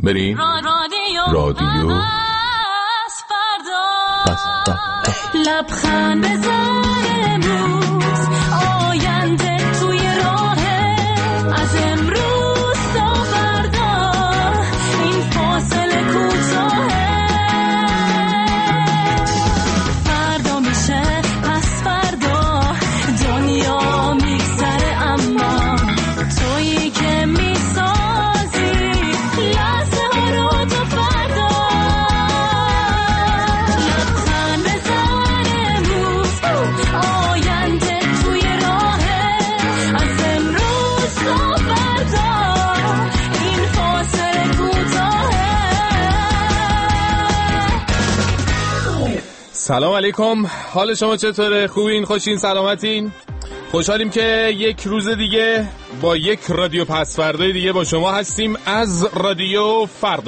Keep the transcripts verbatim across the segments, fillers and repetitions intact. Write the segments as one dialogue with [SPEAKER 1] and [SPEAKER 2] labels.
[SPEAKER 1] بریم رادیو پس
[SPEAKER 2] لبخند بزن امروز، آینده توی راهه، از امروز تا فردا این فاصله کوتاهه، فردا میشه پس فردا دنیا میگذره، اما تویی که میسازی لحظه ها رو تا فردا. لبخند بزن امروز، آینده توی راهه، از امروز تا فردا این فاصله کوتاهه.
[SPEAKER 3] سلام علیکم، حال شما چطوره؟ خوبین؟ خوشین؟ سلامتین؟ خوشحالیم که یک روز دیگه با یک رادیو پس فردای دیگه با شما هستیم از رادیو فردا.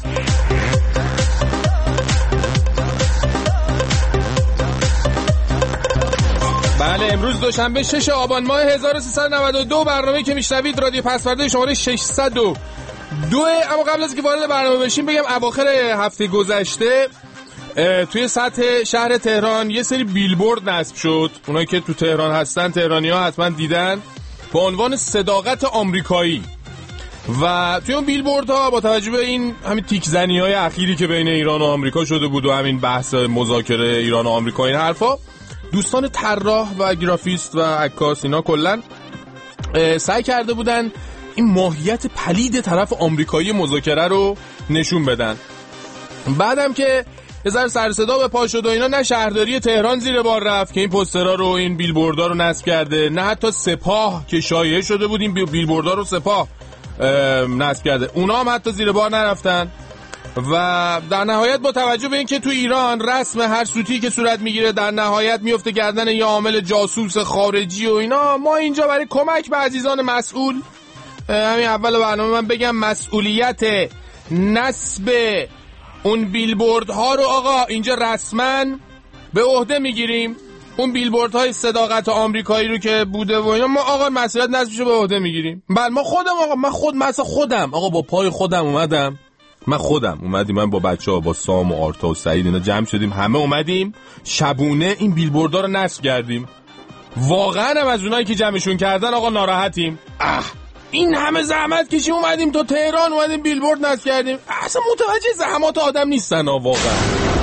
[SPEAKER 3] بله، امروز دوشنبه شش آبان ماه هزار و سیصد و نود و دو، برنامه‌ای که میشنوید رادیو پس فردای شماره ششصد و دو. اما قبل از که وارد برنامه بشیم بگم اواخر هفته گذشته توی سطح شهر تهران یه سری بیلبورد نصب شد. اونایی که تو تهران هستن، تهرانی‌ها حتما دیدن، با عنوان صداقت آمریکایی. و توی اون بیلبوردها با توجه به این همین تیک زنی‌های اخیری که بین ایران و آمریکا شده بود و همین بحث مذاکره ایران و آمریکا، این حرفا، دوستان طراح و گرافیست و عکاس اینا کلاً سعی کرده بودن این ماهیت پلید طرف آمریکایی مذاکره رو نشون بدن. بعدم که یه ذره سر صدا به پا شد و اینا، نه شهرداری تهران زیر بار رفت که این پوسترها رو، این بیلبوردها رو نصب کرده، نه حتی سپاه که شایعه شده بود این بیلبوردها رو سپاه نصب کرده، اونا هم حتی زیر بار نرفتن. و در نهایت با توجه به اینکه تو ایران رسم هر سوتی که صورت میگیره در نهایت میفته گردن یه عامل جاسوس خارجی و اینا، ما اینجا برای کمک به عزیزان مسئول، همین اول برنامه من بگم مسئولیت نصب اون بیلبوردها رو آقا اینجا رسما به عهده میگیریم. اون بیلبوردهای صداقت آمریکایی رو که بوده و اینا، ما آقا مسئولیت نصبشو به عهده میگیریم. بله ما خودم آقا من خود مثلا خودم آقا با پای خودم اومدم، من خودم اومدیم، من با بچه‌ها، با سام و آرتا و سعید اینا جمع شدیم، همه اومدیم شبونه این بیلبوردها رو نصب کردیم. واقعا هم از اونایی که جمعشون کردن آقا ناراحتیم. اه این همه زحمت کشیم اومدیم تو تهران، اومدیم بیلبورد نصب کردیم، اصلا متوجه زحمات آدم نیستن ها واقعا.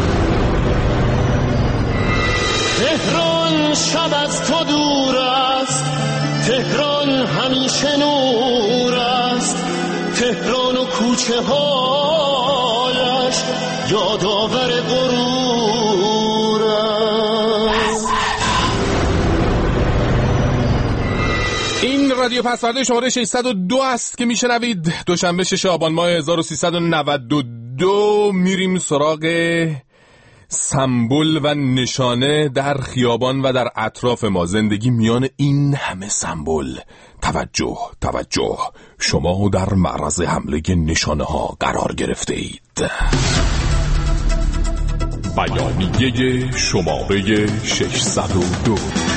[SPEAKER 4] تهران شب از تو دور است، تهران همیشه نور است، تهران و کوچه هایش یادآور غرور است.
[SPEAKER 3] این رادیو پس فردا شماره ششصد و دو است که میشنوید. دوشنبه شش آبان ماه هزار و سیصد و نود و دو. میریم سراغ سمبل و نشانه در خیابان و در اطراف ما. زندگی میان این همه سمبل. توجه توجه، شما در معرض حمله نشانه ها قرار گرفته اید. بیانیه شماره ششصد و دو.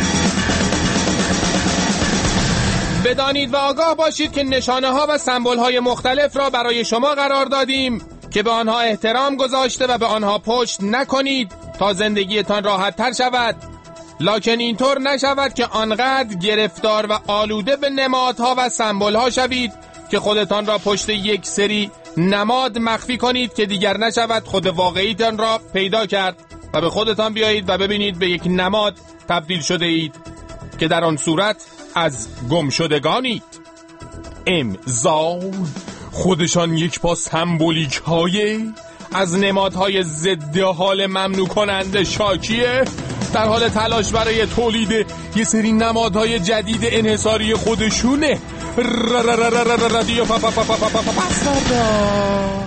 [SPEAKER 3] بدانید و آگاه باشید که نشانه ها و سمبل های مختلف را برای شما قرار دادیم که به آنها احترام گذاشته و به آنها پشت نکنید تا زندگیتان راحت تر شود، لکن اینطور نشود که آنقدر گرفتار و آلوده به نمادها و سمبل ها شوید که خودتان را پشت یک سری نماد مخفی کنید که دیگر نشود خود واقعیتان را پیدا کرد و به خودتان بیایید و ببینید به یک نماد تبدیل شده اید که در آن صورت از گم شدگانید. امضا خودشان یک پا سمبولیک های از نمادهای ضد حال ممنوع کننده شاکیه، در حال تلاش برای تولید یه سری نمادهای جدید انحصاری خودشونه. رادیو پس فردا.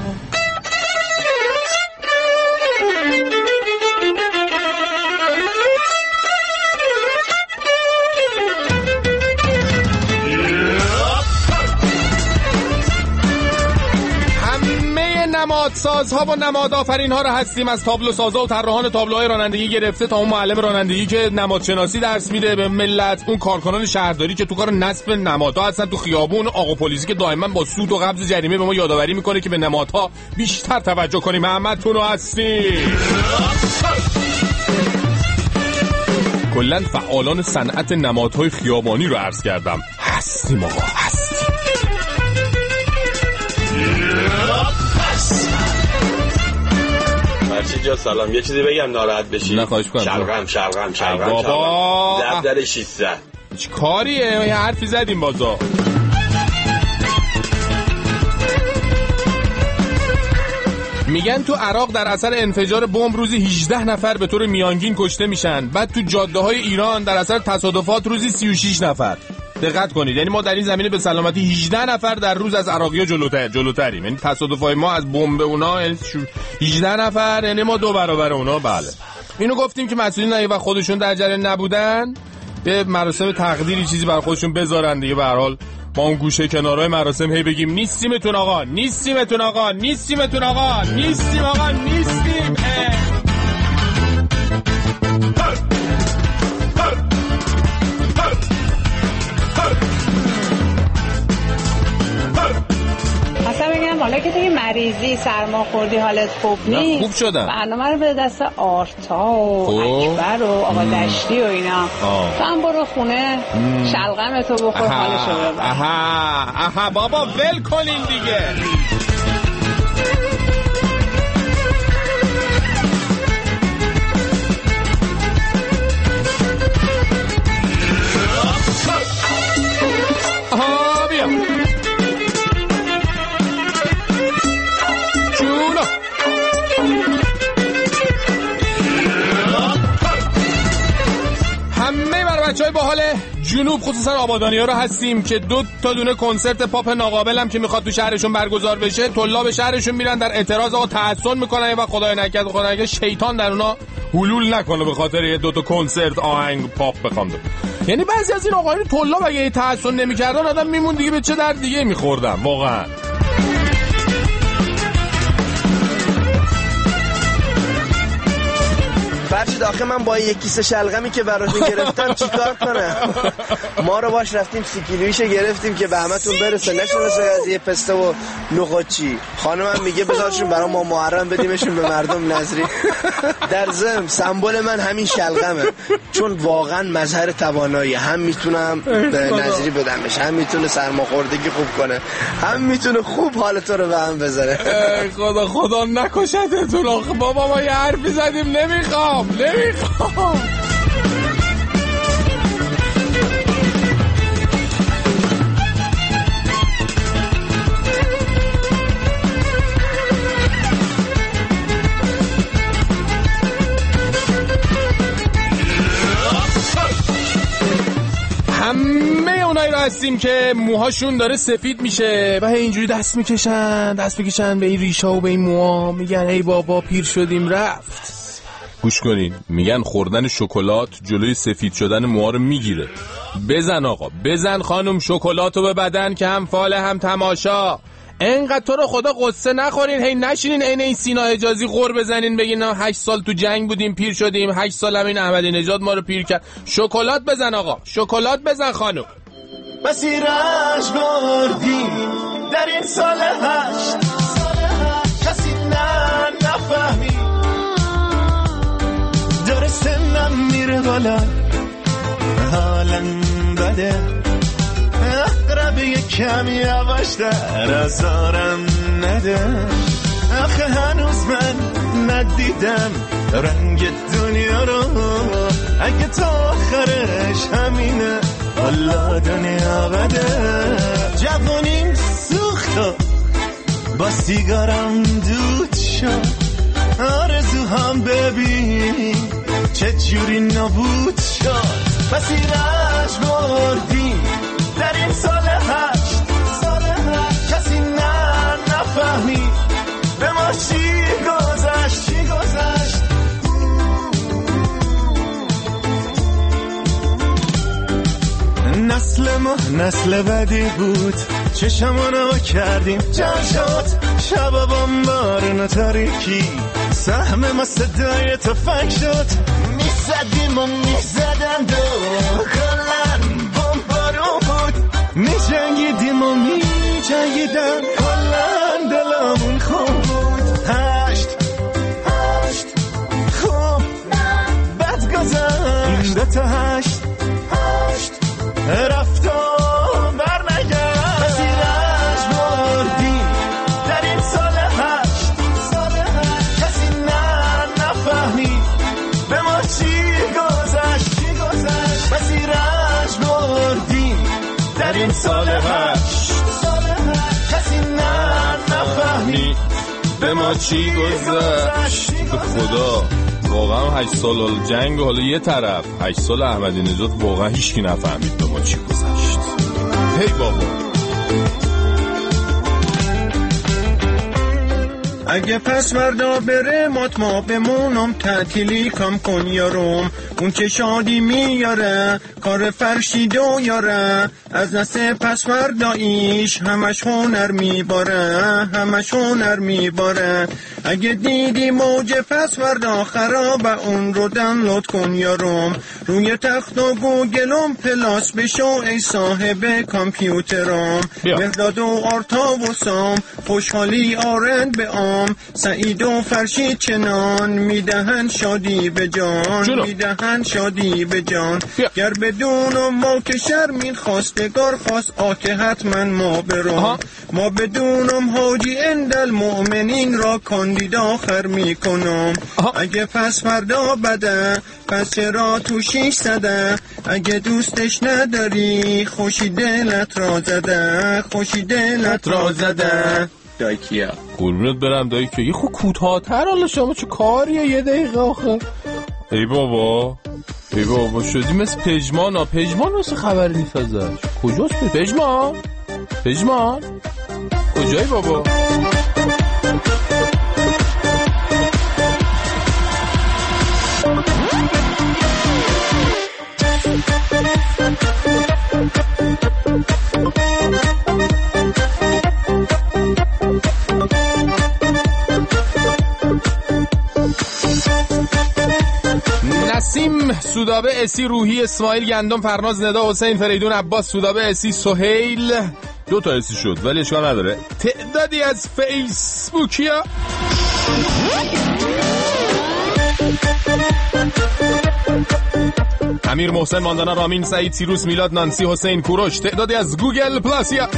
[SPEAKER 3] نمادسازها و نمادآفرین‌ها رو هستیم، از تابلو سازا و طراحان تابلوهای رانندگی گرفته تا اون معلم رانندگی که نمادشناسی درس میده به ملت، اون کارکنان شهرداری که تو کار نصب نمادها هستن تو خیابون، آقا پلیسی که دائما با سود و قبض جریمه به ما یادآوری میکنه که به نمادها بیشتر توجه کنیم. محمدتون رو هستیم. کلاً فعالان صنعت نمادهای خیابانی رو عرض کردم. هستیم آقا، هستیم.
[SPEAKER 5] مرشید جا سلام، یه چیزی بگم ناراحت بشی؟
[SPEAKER 3] نه خواهش کنم.
[SPEAKER 5] شلغم شلغم شلغم
[SPEAKER 3] بابا
[SPEAKER 5] دفتر شیشصد
[SPEAKER 3] چه کاریه؟ یه حرفی زدیم بازا. میگن تو عراق در اثر انفجار بمب روزی هجده نفر به طور میانگین کشته میشن، بعد تو جاده های ایران در اثر تصادفات روزی سی و شش نفر. دقت کنید، یعنی ما در این زمینه به سلامتی هجده نفر در روز از عراقی‌ها جلوتر جلوتریم. یعنی تصادفای ما از بمب اونا هجده نفر، یعنی ما دو برابر اونا. بله اینو گفتیم که مسئولین اگه وقت خودشون در جریان نبودن به مراسم تقدیری چیزی برای خودشون بذارن دیگه. به هر حال ما اون گوشه کنارهای مراسم هی بگیم نیستیمتون آقا، نیستیمتون آقا، نیستیمتون آقا، نیستیم آقا، نیستیم.
[SPEAKER 6] اصلا بگم حالا که دیگه مریضی سرماخوردی حالت خوب نیست،
[SPEAKER 3] خوب شدم.
[SPEAKER 6] برنامه رو به دست آرتا و اکبر و آقا دشتی و اینا. تو هم برو خونه شلغم تو بخور، حالشو ببر.
[SPEAKER 3] اها اها بابا ول کنین دیگه. آها بیا بچهای باحال جنوب خصوصا آبادانی‌ها رو هستیم که دو تا دونه کنسرت پاپ ناقابل هم که میخواد تو شهرشون برگزار بشه، طلاب شهرشون میرن در اعتراض آقا تحسن میکنن و خدای نکرد خدای نکرد شیطان در اونا حلول نکنه به خاطر یه دو تا کنسرت آهنگ پاپ بخوام. یعنی بعضی از این آقایون طلاب اگه تحسن نمیکردن آدم میمون دیگه به چه درد دیگه میخوردن واقعا.
[SPEAKER 7] فرشید آخه من با یک کیسه شلغمی که براتون گرفتم چیکار کنم؟ ما رو باش رفتیم سی کیلویشو گرفتیم که به همتون برسه، نشونسه از یه پسته و نخودچی. خانمم میگه بذارشون برای ما محرم بدیمشون به مردم نظری. در ضمن سمبل من همین شلغمه، چون واقعا مظهر توانایی، هم میتونم به نظری بدمش، هم میتونه سرماخوردگی خوب کنه، هم میتونه خوب حال تو رو به هم بذاره.
[SPEAKER 3] خدا خدا نکشتتون آخه بابا، ما یه حرفی زدیم نمیخوام نمیخوام. همه اونایی رو هستیم که موهاشون داره سفید میشه و اینجوری دست میکشن دست میکشن به این ریشه و به این موها، میگن ای بابا پیر شدیم رفت. گوش کنین، میگن خوردن شکلات جلوی سفید شدن موها رو میگیره. بزن آقا بزن خانم شکلاتو به بدن که هم فاله هم تماشا. انقدر تو رو خدا قصه نخورین، هی نشینین عین این سینا حجازی غر بزنین بگین هشت سال تو جنگ بودیم پیر شدیم، هشت سال هم این احمدی نژاد ما رو پیر کرد. شکلات بزن آقا، شکلات بزن خانم.
[SPEAKER 4] مسیرش بردیم در این سال هشت، کسی نه نفهمی داره سنم میره بالا، حالم بده اقرب یک کمی یواشتر ازارم نده. آخه هنوز من ندیدم رنگ دنیا رو، اگه تا آخرش همینه والا دنیا بده. جوانیم سوختا با سیگارم دود شد، آرزوهام ببین چه جوری نابود شد. مسیرش بردیم در این سال هشت، سال هشت کسی نه نفهمی به ما چی گذشت، چی گذشت. نسل ما نسل بدی بود، چشمونو کردیم جمع شد شب بامبارون و تاریکی سهم ما صدای تفنگ شد میزدیم و میزدن دو کلن بامبارون بود میجنگیدیم و میجنگیدن کلن دلمون خوب بود هشت هشت خوب بد گذشت دو تا هشت هشت رفت و برنگشت مسیرش بردیم در این سال هشت کسی نه نفهمید به ما چی گذشت مسیرش بردیم در این سال هشت کسی نه نفهمید
[SPEAKER 3] به ما چی گذشت. به خدا واقعا هشت سال جنگ حالا یه طرف، هشت سال احمدی نژاد واقعا هیچکی نفهمید به ما چی گذشت. هی بابا
[SPEAKER 8] اگه پس وردا بره مات ما بمونم تعطیلی کم کن یارم اون که شادی میاره کار فرشیدو یاره از نست پس ورداییش همش هنر میباره همش هنر میباره اگه دیدی موج پس وردا خرابه اون رو دانلود کن یارم روی تخت و گوگلم پلاس بشو ای صاحب کامپیوترم مهداد و آرتا و سام خوشحالی آرند به آم سعید و فرشید چنان میدهن شادی به جان میدهن شادی به جان گر بدون ما که شرمین خواستگار خواست آکه حتما ما برام ما بدونم حاجی اندل مؤمنین را کاندید آخر میکنم اگه پس فردا بده پس چرا تو شیش زده اگه دوستش نداری خوشی دلت را زده خوشی دلت را زده
[SPEAKER 3] دایی کیا قربونت برم دایی کیا یه خود کوتاه‌تر حالا شما چه کاریه یه دقیقه آخه ای بابا ای بابا شدی مثل پژمان ها پژمان مثل خبری نیست ازش کجاست پژمان پژمان کجایی بابا نسیم سودابه اسی روحی اسماعیل گندم فرناز ندا حسین فریدون عباس سودابه اسی سهیل دو تا اسی شد ولی اشکال نداره تعدادی از فیسبوکیا امیر محسن ماندانا رامین سعید سیروس میلاد نانسی حسین کوروش تعدادی از گوگل پلاسیا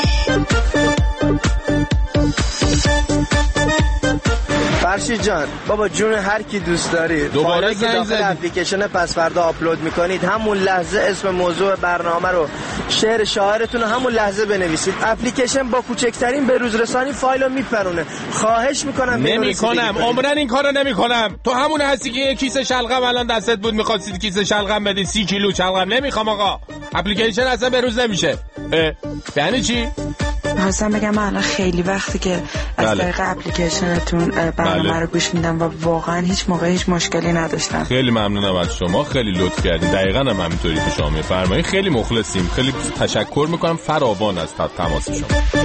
[SPEAKER 7] فرشید جان بابا جون هر کی دوست داری
[SPEAKER 3] دوباره
[SPEAKER 7] که داخل اپلیکیشن پس فردا آپلود میکنید همون لحظه اسم موضوع برنامه رو شعر شاعرتون رو همون لحظه بنویسید اپلیکیشن با کوچکترین بروز رسانی فایل رو میپرونه خواهش میکنم
[SPEAKER 3] نمیکنم عمرن این کارو نمیکنم تو همون هستی که یه کیسه شلغم الان دستت بود میخواستید کیسه شلغم بدی سی کیلو شلغم نمیخوام آقا اپلیکیشن اصلا بروز نمیشه یعنی چی
[SPEAKER 9] حسن بگم من الان خیلی وقتی که از طریق اپلیکیشنتون برنامه رو گوش میدم و واقعا هیچ موقع هیچ مشکلی نداشتم.
[SPEAKER 3] خیلی ممنونم از شما خیلی لطف کردید دقیقاً هم همینطوری که شما میفرمایید خیلی مخلصیم خیلی تشکر میکنم فراوان از تماس شما.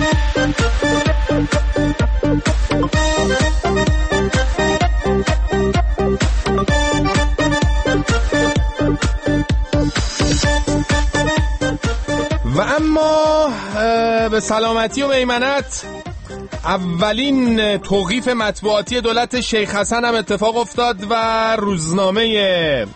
[SPEAKER 3] و اما به سلامتی و میمنت اولین توقیف مطبوعاتی دولت شیخ حسن هم اتفاق افتاد و روزنامه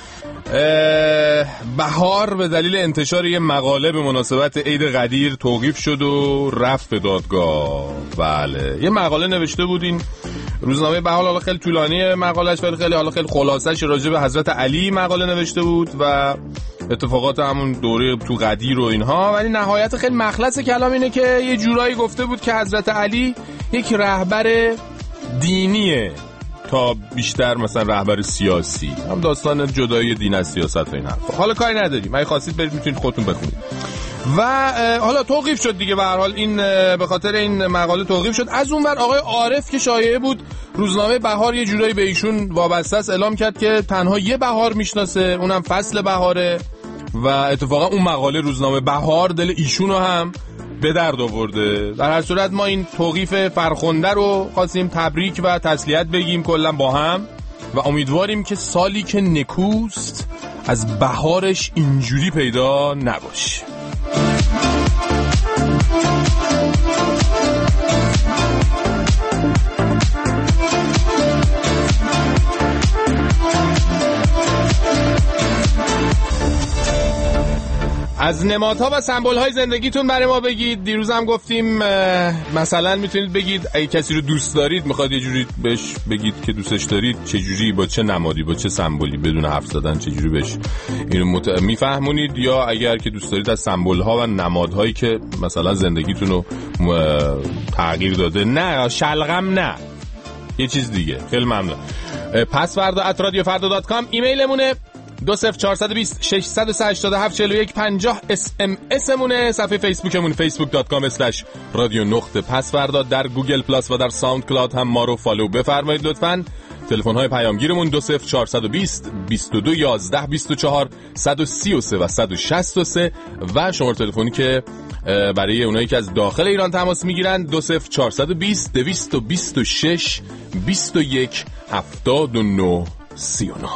[SPEAKER 3] بهار به دلیل انتشار یه مقاله به مناسبت عید قدیر توقیف شد و رفت به دادگاه. بله یه مقاله نوشته بودین روزنامه بهار حالا خیلی طولانی مقالهش ولی خیلی حالا خیلی خلاصش راجع به حضرت علی مقاله نوشته بود و اتفاقات همون دوره تو قدیر و اینها ولی نهایت خیلی مخلص کلام اینه که یه جورایی گفته بود که حضرت علی یک رهبر دینیه تا بیشتر مثلا رهبر سیاسی هم داستان جدایی دین از سیاست و این حرفا حالا کاری نداریم اگه خواستید برید میتونید خودتون بخونید و حالا توقیف شد دیگه به هر حال این به خاطر این مقاله توقیف شد. از اونور آقای عارف که شایعه بود روزنامه بهار یه جورایی به ایشون وابسته است اعلام کرد که تنها یه بهار میشناسه اونم فصل بهاره و اتفاقا اون مقاله روزنامه بهار دل ایشونو هم به درد آورده. در هر صورت ما این توقیف فرخنده رو خواستیم تبریک و تسلیت بگیم کلا با هم و امیدواریم که سالی که نکوست از بهارش اینجوری پیدا نباشه. از نمادها و سمبول‌های زندگیتون برای ما بگید. دیروز هم گفتیم مثلا میتونید بگید اگه کسی رو دوست دارید میخواد یه جوری بهش بگید که دوستش دارید، چه جوری، با چه نمادی، با چه سمبولی، بدون حرف زدن چه جوری بهش اینو مت... میفهمونید. یا اگر که دوست دارید از سمبول‌ها و نمادهایی که مثلا زندگیتون رو تغییر داده، نه شلغم، نه یه چیز دیگه. خیلی ممنون. پسوردا ات رادیو فردا دات کام ایمیلمونه، دو صفر چهارصد و بیست ششصد و هشتاد و هفت چهل و یک پنجاه اس ام اس مونه. صفحه فیسبوکمون فیسبوک دات کام اسلش رادیو نقطه پسوردا. در گوگل پلاس و در ساوند کلاود هم ما رو فالو بفرمایید لطفاً. تلفن های پیامگیرمون دو صفر چهارصد و بیست بیست و دو یازده بیست و چهار صد و سی و سه و صد و شصت و سه و شماره تلفنی که برای اونایی که از داخل ایران تماس میگیرن دو صفر چهارصد و بیست دویست و بیست و شش بیست و یک هفتاد و نه سی و نه.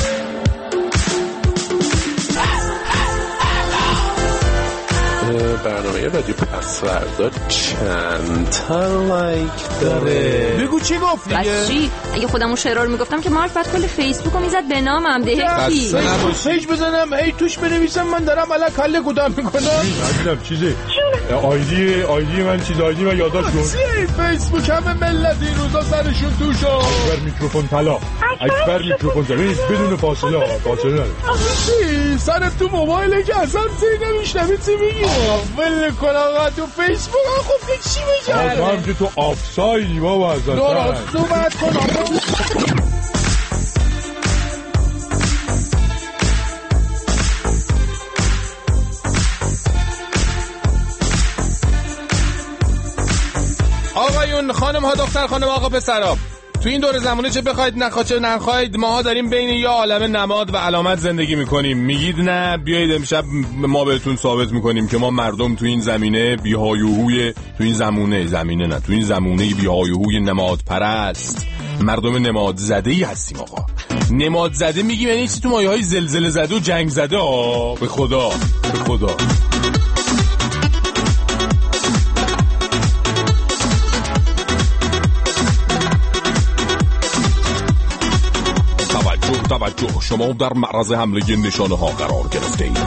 [SPEAKER 1] برنامه رادیو پسوردا چند تا لایک داره؟
[SPEAKER 3] بگو چی گفت دیگه؟
[SPEAKER 10] بس چی؟ اگه خودمون شعرها رو میگفتم که مارفت کل فیسبوک رو میزد به نامم دهکی.
[SPEAKER 8] پیج بزنم هی توش بنویسم من دارم الان کله کدام میکنم. عزیزم چیزی آیدی آیدی من چیز آیدی من یادداشت کن. فیسبوک همه ملت این روزا سرشون توشه. اکبر میکروفون طلا. اکبر میکروفون طلا بدون فاصله فاصله نداره. چی؟ سر تو موبایل که اصلا چی نمیشنوی چی میگی؟ ول کن آقا تو فیسبوک خب که چی بگم؟ آقا هم که تو آفسایدی بابا ازت. درست صحبت کن آقا.
[SPEAKER 3] آقایون، خانم ها، دختر خانم، آقا پسرا، تو این دور زمانه چه بخواید نخواید چه نخواید ماها داریم بین یا عالم نماد و علامت زندگی میکنیم. میگید نه، بیایید امشب ما بهتون ثابت میکنیم که ما مردم تو این زمینه بی‌هایوهوی تو این زمونه زمینه نه تو این زمونه بی‌هایوهوی نماد پرست، مردم نماد زده ای هستیم. آقا نماد زده میگیم یعنی چی؟ تو مایه های زلزله زده و جنگ زده. آ به خدا به خدا. توجه، شما در معرض حمله نشانه ها قرار گرفته اید.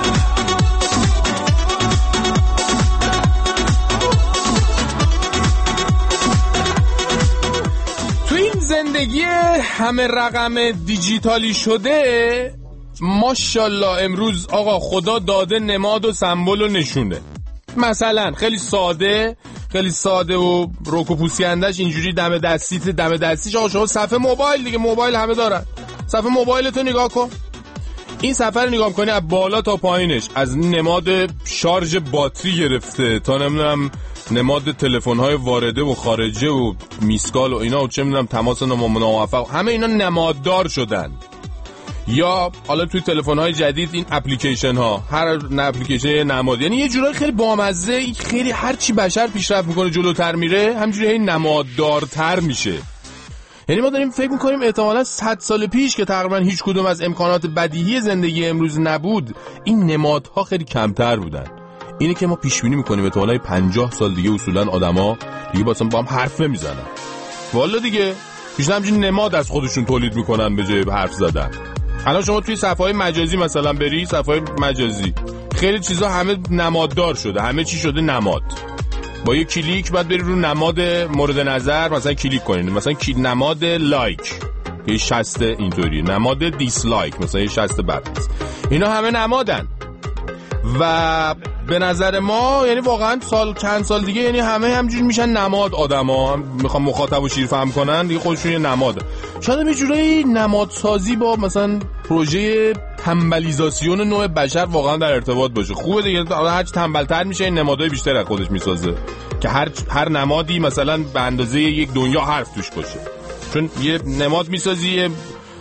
[SPEAKER 3] تو این زندگی همه رقم دیجیتالی شده ماشاءالله امروز آقا خدا داده نماد و سمبل و نشونه. مثلا خیلی ساده خیلی ساده و روک و پوسیندش اینجوری دم دستیت دم دستیش. آقا شما صفحه موبایل دیگه، موبایل همه دارن، صفحه موبایلتو نگاه کن. این صفحه رو نگاه کنی از بالا تا پایینش، از نماد شارژ باتری گرفته تا نمیدونم نماد تلفن‌های وارده و خارجه و میسکال و اینا و چه میدونم تماس ناموفق، همه اینا نماددار شدن. یا حالا توی تلفن‌های جدید این اپلیکیشن ها، هر اپلیکیشن نماد، یعنی یه جورایی خیلی بامزه، خیلی هر چی بشر پیشرفت میکنه جلوتر میره همینجوری هی نماددارتر میشه. یعنی ما داریم فکر میکنیم احتمالاً صد سال پیش که تقریبا هیچ کدوم از امکانات بدیهی زندگی امروز نبود، این نمادها خیلی کمتر بودن. اینه که ما پیش بینی میکنیم احتمالاً پنجاه سال دیگه اصولاً آدما دیگه با هم حرف نمیزنن. والا دیگه بیشتر همین نماد از خودشون تولید میکنن به جای حرف زدن. الان شما توی صفحه‌های مجازی مثلا بری، صفحه‌های مجازی خیلی چیزا همه نماددار شده، همه چی شده نماد. با یه کلیک بعد بری رو نماد مورد نظر مثلا کلیک کنین، مثلا کی نماد لایک یه شصت اینطوری، نماد دیسلایک مثلا یه شصت بعد. اینا همه نمادن و به نظر ما یعنی واقعا سال چند سال دیگه یعنی همه همجوری میشن نماد. آدما میخوام مخاطب و شیر فهم کنن دیگه خودشون یه نماد. شاید یه جوری نمادسازی با مثلا پروژه تنبلیزاسیون نوع بشر واقعا در ارتباط باشه. خوبه دیگه، هر چی تنبلتر میشه این نمادهای بیشتر از خودش میسازه که هر هر نمادی مثلا به اندازه یک دنیا حرف توش باشه. چون یه نماد میسازی،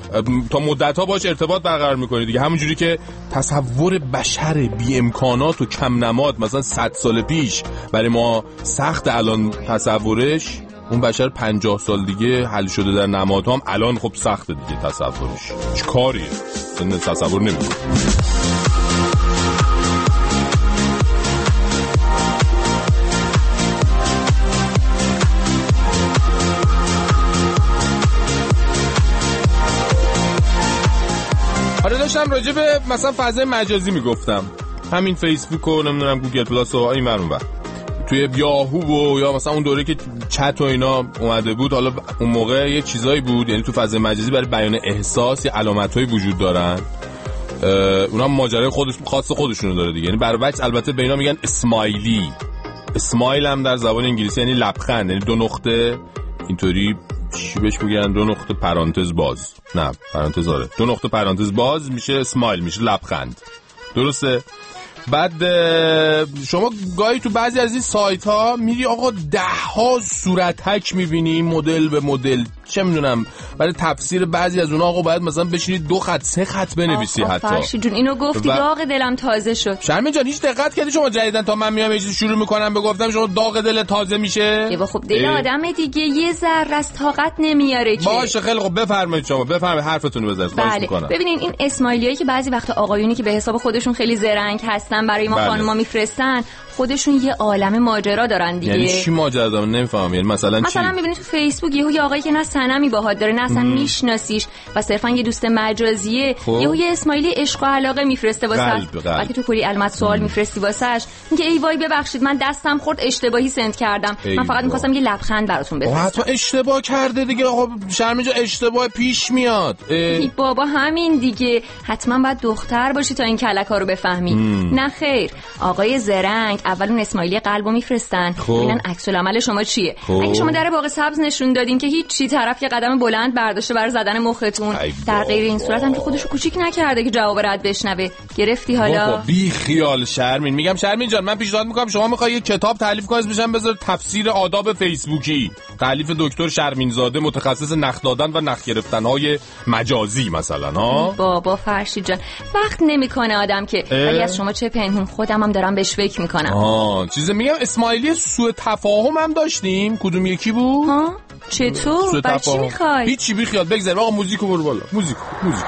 [SPEAKER 3] تا مدت‌ها باش ارتباط برقرار می‌کنی دیگه. همونجوری که تصور بشر بی امکانات و کم نماد مثلا صد سال پیش برای ما سخت الان تصورش، اون بشر پنجاه سال دیگه حل شده در نمادها هم الان خب سخته دیگه تصورش. چه کاریه؟ اصلا تصور نمی‌کنه. آره داشتم راجع به مثلا فضای مجازی میگفتم، همین فیسبوک و نمیدونم گوگل پلاس و این مرون بر توی یاهو و یا مثلا اون دوره که چت و اینا اومده بود. حالا اون موقع یه چیزایی بود، یعنی تو فضای مجازی برای بیان احساس یه علامتایی وجود دارن، اونا ماجرای خودش خاص خودشونو داره دیگه. یعنی برای بچه البته به اینا میگن اسمایلی. اسمایل هم در زبان انگلیسی یعنی لبخند، یعنی دو نقطه اینطوری چی بهش میگن، دو نقطه پرانتز باز، نه پرانتز آره دو نقطه پرانتز باز میشه اسمایل، میشه لبخند، درسته؟ بعد شما گاهی تو بعضی از این سایت ها میری آقا ده ها صورت هک میبینی مدل به مدل، چه میدونم برای تفسیر بعضی از اونها آقا باید مثلا بشینی دو خط سه خط بنویسی. حتی
[SPEAKER 10] فرشی جون اینو گفتی و... داغ دلم تازه شد.
[SPEAKER 3] شرمین جان هیچ دقت کردی شما جدیدن تا من میام یه چیزی شروع میکنم بگفتم شما داغ دل تازه میشه؟
[SPEAKER 10] یه خب دل آدم دیگه یه ذره از طاقت نمیاره که.
[SPEAKER 3] باشه خیلی خب بفرمایید شما بفرمایید حرفتون رو بزنید. خواهش میکنم.
[SPEAKER 10] ببینین این اسمایلیایی که بعضی وقت آقایونی که به حساب خودشون خیلی زرنگ هستن برای ما خانوما میفرستن، خودشون یه عالمه ماجرا دارن دیگه.
[SPEAKER 3] یعنی چی ماجرا دارن نمیفهمم. یعنی مثلا
[SPEAKER 10] مثلا
[SPEAKER 3] چی؟
[SPEAKER 10] میبینی تو فیسبوک یهو یه آقایی که نه صنمی باهات داره نه اصلا میشناسیش و صرفا یه دوست مجازیه، یهو یه اسمایلی عشق و علاقه میفرسته واسش، وقتی تو کلی علامت سوال میفرستی واسش میگه ای وای ببخشید من دستم خورد اشتباهی سند کردم، من فقط می‌خواستم یه لبخند براتون بفرستم.
[SPEAKER 3] حتما اشتباه کرده دیگه آقا، شرمین جان اشتباه پیش میاد.
[SPEAKER 10] ای بابا همین دیگه، حتما باید دختر باشی تا این کلکا رو بفهمی. مم. نه خیر، آقای زرنگ اول اون اسمایلی قلبو میفرستن ببینن عکس العمل شما چیه. خوب. اگه شما در باغ سبز نشون دادین که هیچ چی، طرف یه قدم بلند برداشته برای زدن مختون، در غیر این صورت هم که خودشو کوچیک نکرده که جواب رد بشنوه. گرفتی حالا؟
[SPEAKER 3] بابا بی خیال شرمین. میگم شرمین جان من پیشنهاد میکنم شما میخوای یه کتاب تالیف کنید بشن بذار تفسیر آداب فیسبوکی، تالیف دکتر شرمین زاده متخصص نخ دادن و نخ گرفتن های مجازی مثلا ها.
[SPEAKER 10] بابا فرشید جان وقت نمیکنه آدم که اگه از شما چه پنهون، خودم هم دارم بهش فکر میکنم.
[SPEAKER 3] آه چیزی میگم اسمایلی سوء تفاهم هم داشتیم، کدوم یکی بود؟
[SPEAKER 10] ها چطور؟ برای چی میخوای؟
[SPEAKER 3] هیچی بی خیال بگذار آقا موزیکو برو بالا. موزیک موزیک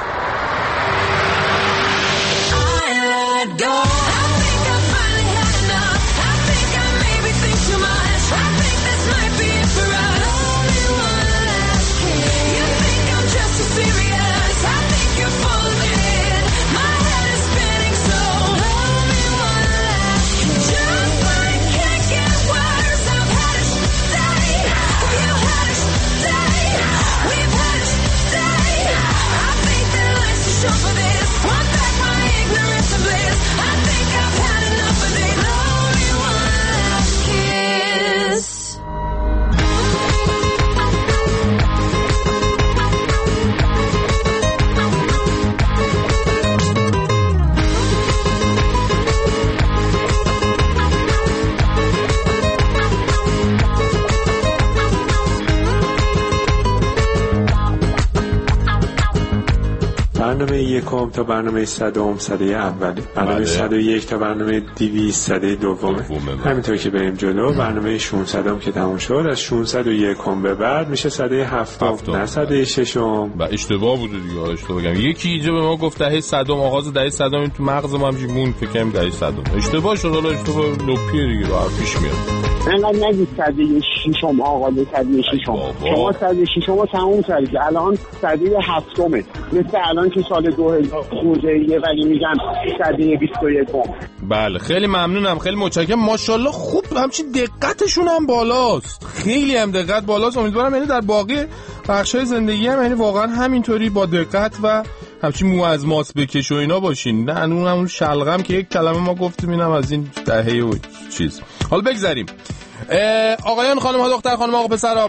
[SPEAKER 11] برنامه یکم تا برنامه صدم صده اوله، برنامه صد و یک تا برنامه دویست صده دومه. همینطور که بریم جلو برنامه ششصد که تموم شد، از ششصد و یک به بعد میشه صده هفتم نه صده ششم.
[SPEAKER 3] و اشتباه بوده دیگه، اشتباه بگم. یکی اینجا به ما گفت دهه صدم، آغاز دهه صدم، این تو مغز ما همش مون فکر کنم دهه صدم. اشتباه شد، حالا اشتباه لپیه دیگه، راه پیش میاد.
[SPEAKER 12] انقدر نگید صده ششم آغاز صده ششم. شما صده ششم تموم کردید، الان صده هفتمه. مثل الان که سال دو هزار خورده ولی میگن صده بیست و یک.
[SPEAKER 3] بله خیلی ممنونم، خیلی متشکرم. ماشاءالله خوب همچین دقتشون هم بالاست، خیلی هم دقت بالاست. امیدوارم یعنی در باقی بخشای زندگی هم یعنی واقعا همینطوری با دقت و همچین مو از ماس بکش و اینا باشین. نه اون همون شلغم که یک کلمه ما گفتیم اینم از این دهه و چیز. حالا بگذریم. آقایان خانم ها دختر خانم آقا پسرا،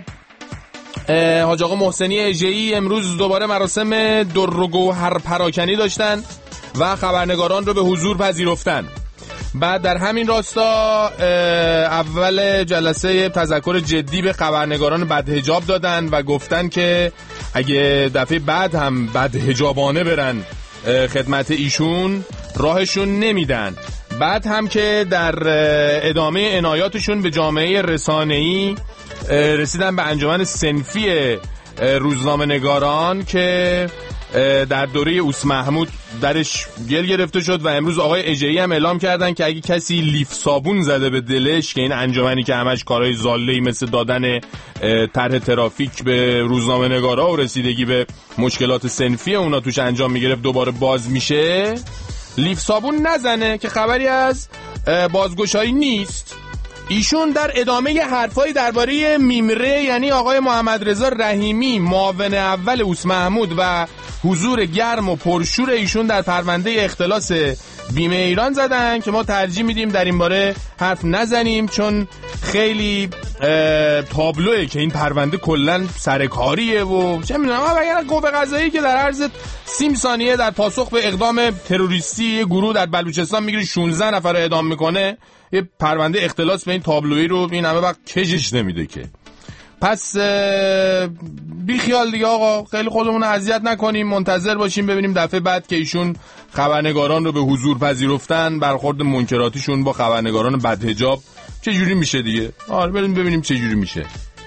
[SPEAKER 3] حاج آقا محسنی اژه‌ای امروز دوباره مراسم در و گوهر پراکنی داشتن و خبرنگاران رو به حضور پذیرفتن. بعد در همین راستا اول جلسه تذکر جدی به خبرنگاران بدحجاب دادن و گفتن که اگه دفعه بعد هم بد حجابانه برن خدمت ایشون راهشون نمیدن. بعد هم که در ادامه عنایاتشون به جامعه رسانه‌ای رسیدن به انجمن صنفی روزنامه نگاران که در دوره اوس محمود درش گل گرفته شد و امروز آقای اجهی هم اعلام کردن که اگه کسی لیف صابون زده به دلش، که این انجمنی که همش کارهای زاله‌ای مثل دادن طرح ترافیک به روزنامه نگارا و رسیدگی به مشکلات صنفی اونا توش انجام میگرفت، دوباره باز میشه، لیف صابون نزنه که خبری از بازگشایی نیست. ایشون در ادامه حرفایی درباره میمره، یعنی آقای محمد رضا رحیمی معاون اول اوس محمود و حضور گرم و پرشور ایشون در پرونده اختلاس بیمه ایران زدن که ما ترجیح میدیم در این باره حرف نزنیم، چون خیلی تابلوه که این پرونده کلن سرکاریه و چه میدونم. وگرنه قوه قضاییه که در عرض سی ثانیه در پاسخ به اقدام تروریستی گروه در بلوچستان میگیره شانزده نفر رو اعدام میکنه، یه پرونده اختلاس به این تابلویی رو این همه وقت کشش نمیده که. پس بی خیال دیگه آقا، خیلی خودمون رو اذیت نکنیم، منتظر باشیم ببینیم دفعه بعد که ایشون خبرنگاران رو به حضور پذیرفتن برخورد منکراتیشون با خبرنگاران بدحجاب چه جوری میشه دیگه. آره بریم ببینیم چه جوری میشه.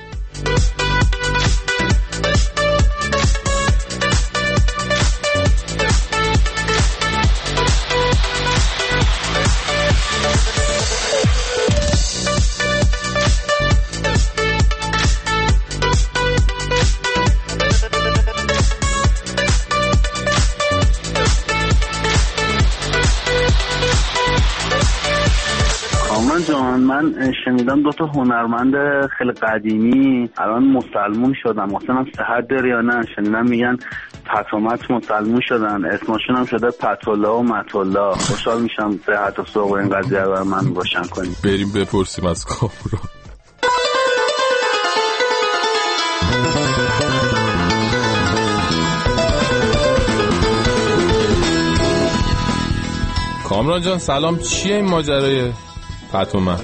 [SPEAKER 13] من شنیدم دو تا هنرمند خیلی قدیمی الان مسلمون شدن، مثلا هم صحت داره یا نه؟ شنیدم میگن پتومت مسلمون شدن، اسمشون هم شده پتولا و متولا. خوشحال میشم صحت و سوق این قضیه رو من روشن کنیم.
[SPEAKER 3] بریم بپرسیم از کامران. کامران جان سلام، چیه این ماجرای پتومت؟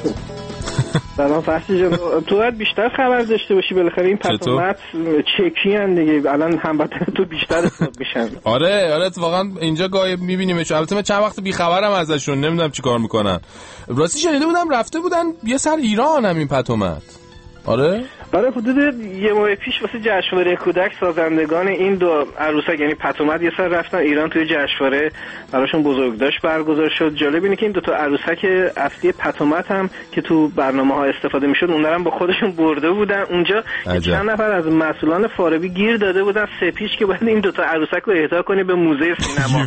[SPEAKER 14] سلام فرشی جان، تو باید بیشتر خبر داشته باشی، بالاخره این پتومت چکی هن دیگه، الان هموطن تو بیشتر حساب میشن.
[SPEAKER 3] آره آره واقعا اینجا گاهی میبینیمش، البته من چند وقت بیخبرم ازشون، نمیدونم چیکار میکنن. راستی شنیده بودم رفته بودن یه سر ایران همین پتومت. آره
[SPEAKER 14] برای حدود یه ماه پیش واسه جشنواره کودک سازندگان این دو عروسک یعنی پتومت یه سر رفتن ایران، توی جشنواره براشون بزرگداشت برگزار شد. جالب اینه که این دو تا عروسک اصلی پتومت هم که تو برنامه ها استفاده میشد اون هم با خودشون برده بودن اونجا. چند نفر از مسئولان فارابی گیر داده بودن سه پیش که باید این دو تا عروسک رو اهدا کنی به موزه سینما.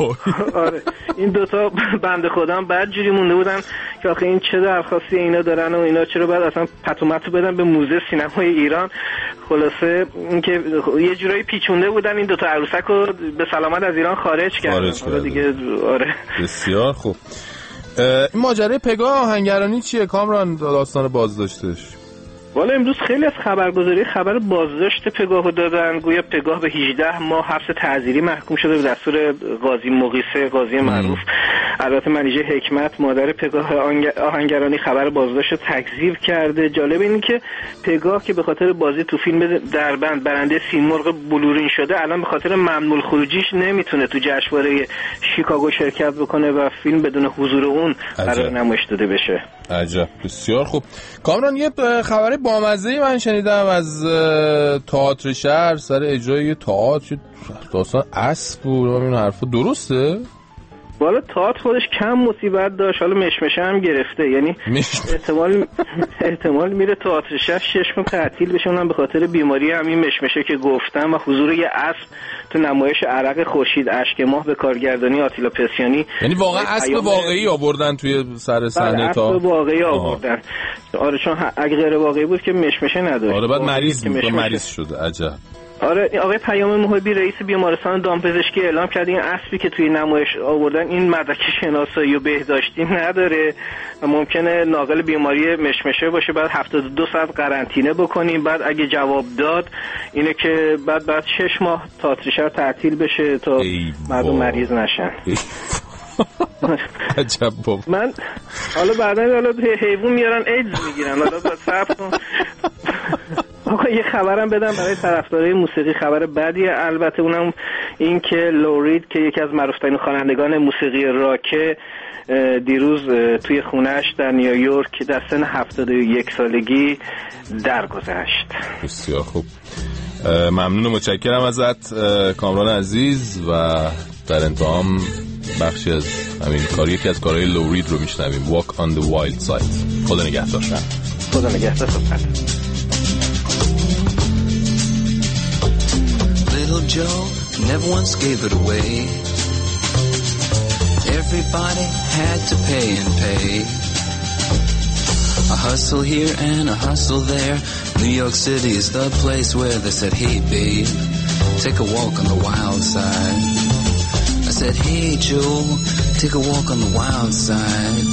[SPEAKER 14] آره این دو تا بنده خدا هم بعد جوری مونده بودن که آخه این چه درخواستی اینا دارن و اینا چرا بعد اصلا پتومت رو بدن به موزه سینمای ایران. خلاصه اینکه یه جورایی پیچونده بودن این دوتا عروسک رو به سلامت از ایران خارج کردن دیگه. آره
[SPEAKER 3] بسیار خوب. این ماجرای پگاه آهنگرانی چیه کامران داستان بازداشتش؟
[SPEAKER 14] والا امروز خیلی از خبرگزاری خبر بازداشت پگاهو دادن، گویا پگاه به هجده ماه حبس تعزیری محکوم شده به دستور قاضی مقیسه، قاضی معروف. البته منیژه حکمت مادر پگاه آهنگرانی خبر بازداشت رو تکذیب کرده. جالب اینه که پگاه که به خاطر بازی تو فیلم دربند برنده سیمرغ بلورین شده، الان به خاطر ممنوع خروجیش نمیتونه تو جشنواره شیکاگو شرکت بکنه و فیلم بدون حضور اون قرار نمایش داده بشه.
[SPEAKER 3] عجب بسیار خوب. کامران یه خبر بامزه‌ای من شنیدم از تئاتر شهر سر اجرای تئاتر، داستان اسب بود، این حرفا درسته؟
[SPEAKER 14] والا تئاتر خودش کم مصیبت داشت، حالا مشمشه هم گرفته، یعنی احتمال احتمال میره تئاتر شهر شش ماه تعطیل بشه، اونم به خاطر بیماری همین مشمشه که گفتم و حضور یه اسب تو نمایش عرق خورشید اشک ماه به کارگردانی آتیلا پسیانی.
[SPEAKER 3] یعنی واقعا اسب واقعی آوردن توی سر صحنه تا
[SPEAKER 14] اسب واقعی آوردن. آره چون اگه غیر واقعی بود که مشمشه نداشت.
[SPEAKER 3] آره بعد مریض بود، مریض شده. عجب.
[SPEAKER 14] آره آقای پیام محبی رئیس بیمارستان دامپزشکی اعلام کرد این اسبی که توی نمایش آوردن این مدرک شناسایی و بهداشتی نداره و ممکنه ناقل بیماری مشمشه باشه، بعد هفتاد و دو ساعت قرنطینه بکنیم، بعد اگه جواب داد اینه که بعد بعد شش ماه تئاتر شهر تعطیل بشه تا مردم مریض نشن.
[SPEAKER 3] عجب بابا.
[SPEAKER 14] من حالا بعدن حالا حیوان میارن ایدز میگیرن، حالا باید صبر کن. آقا یه خبرم بدم برای طرفدارای موسیقی، خبر بدیه البته، اونم این که لو رید که یکی از معروف‌ترین خوانندگان موسیقی راک دیروز توی خونه‌اش در نیویورک در سن هفتاد و یک سالگی درگذشت.
[SPEAKER 3] بسیار خوب، ممنون و متشکرم ازت کامران عزیز. و در انتهام بخشی از همین کاری یکی از کارهای لو رید رو میشنویم، Walk on the Wild Side. خدا نگهدار.
[SPEAKER 14] خدا نگهدار.
[SPEAKER 15] Little Joe never once gave it away. Everybody had to pay and pay. A hustle here and a hustle there. New York City is the place where they said, hey babe, take a walk on the wild side. I said, hey Joe, take a walk on the wild side.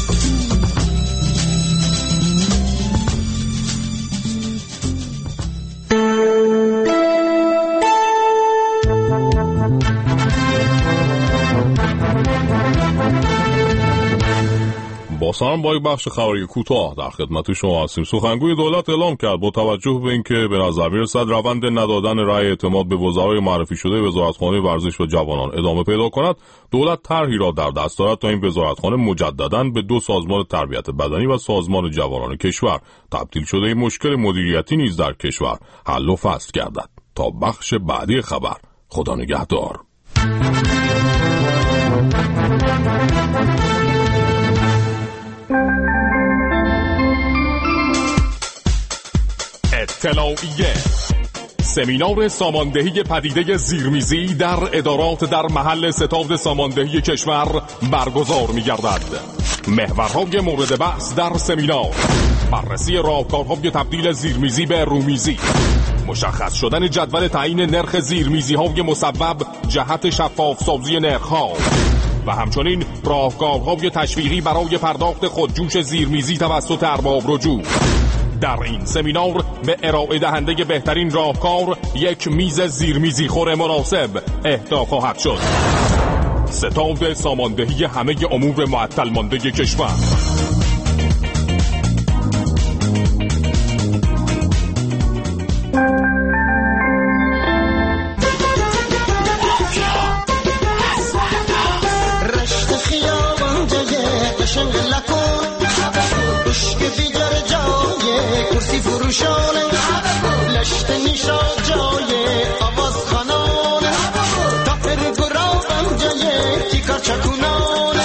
[SPEAKER 16] با سلام، با یک بخش خبری کوتاه در خدمت شما هستیم. سخنگوی دولت اعلام کرد با توجه به اینکه به نظر میرسد روند ندادن رأی اعتماد به وزرای معرفی شده وزارتخانه ورزش و جوانان ادامه پیدا کند، دولت طرحی را در دست دارد تا این وزارتخانه مجدداً به دو سازمان تربیت بدنی و سازمان جوانان کشور تبدیل شده این مشکل مدیریتی نیز در کشور حل و فصل گردد. تا بخش بعدی خبر، خدا نگهدار. اطلاعیه: سمینار ساماندهی پدیده زیرمیزی در ادارات در محل ستاد ساماندهی کشور برگزار می‌گردد. محورهای مورد بحث در سمینار: بررسی راهکارهای تبدیل زیرمیزی به رومیزی، مشخص شدن جدول تعیین نرخ زیرمیزی‌های مصوب جهت شفاف سازی نرخ‌ها و همچنین راهکارهای تشویقی برای پرداخت خودجوش زیرمیزی توسط ارباب رجوع. در این سمینار به ارائه دهنده بهترین راهکار یک میز زیرمیزی خور مناسب اهدا خواهد شد. ستاد ساماندهی همه امور معطل مانده کشور.
[SPEAKER 17] کرسی فروشانه لشت نیشا جای آواز خانانه تاپر گرابم جای تیکا چکونانه.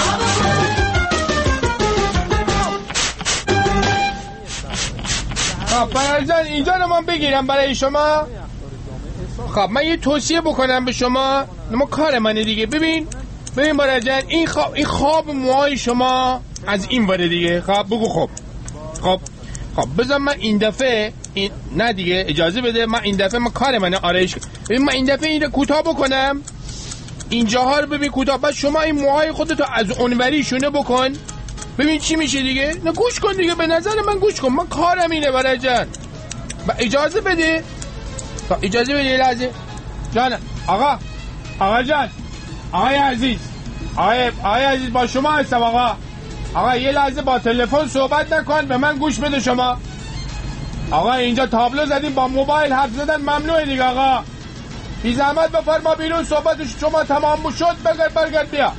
[SPEAKER 3] خب برادران اینجا رو من بگیرم برای شما. خب من یه توصیه بکنم به شما، ما کار منه دیگه. ببین ببین برادران، این خواب این خواب موهای شما از این وره دیگه. خب بگو خب خب خب بذار من این دفعه این نه دیگه اجازه بده من این دفعه من کار منه آرایش. ببین من این دفعه این رو کوتاه بکنم، اینجاها رو ببین کوتاه، بعد شما این موهای خودتو از اونوری شونه بکن ببین چی میشه دیگه. نه گوش کن دیگه، به نظر من گوش کن، من کارم اینه برای جان. اجازه بده اجازه بده یه لحظه جان. آقا آقا جان، آقای عزیز، آقای آقای عزیز با شما هستم. آقا آقا یه لحظه با تلفن صحبت نکن، به من گوش بده شما. آقا اینجا تابلو زدیم با موبایل حرف زدن ممنوعه دیگه. آقا بی زحمت بفرما بیرون، صحبتش شما تمام شد بگرد برگرد بیا.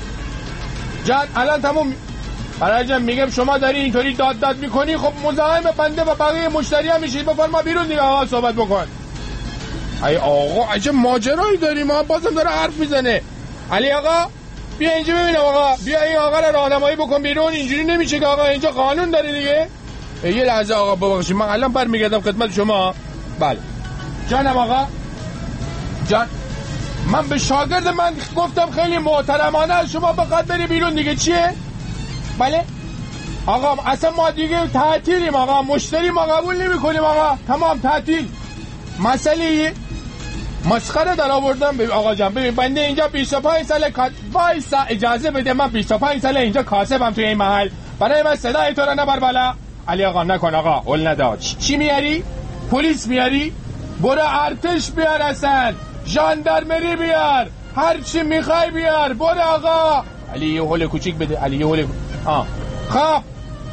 [SPEAKER 3] جان الان تموم. برای جان میگم شما داری اینطوری داد داد میکنی، خب مزاحم بنده و بقیه مشتری هم میشید. بفرما بیرون دیگه. آقا صحبت بکن. ای آقا عجب ماجرایی داریم، ما بازم داره حرف میزنه. علی آقا بیا اینجا ببینم. آقا بیا این آقا رو راهنمایی بکن بیرون. اینجوری نمیشه که آقا، اینجا قانون داره دیگه. یه لحظه آقا ببخشید من الان برمیگردم خدمت شما. بله جانم آقا جان، من به شاگرد من گفتم خیلی محترمانه شما بخواد بری بیرون دیگه. چیه؟ بله آقا اصلا ما دیگه تعطیلیم آقا، مشتری ما قبول نمی کنیم آقا، تمام تعطیل. مسئله مسخره در آوردم. ببین آقا جان، ببین بنده اینجا بیست و پنج ساله کا... وایسا اجازه بده، من بیست و پنج ساله اینجا کاسبم توی این محل، برای من صدای تو رو نبر بالا. علی آقا نکن آقا، اول ندا. چی میاری؟ پلیس میاری؟ برو ارتش بیار، اصلا ژاندارمری بیار، هر چی میخوای بیار، برو آقا. علی یه هول کوچیک بده. علی یه هول آ خب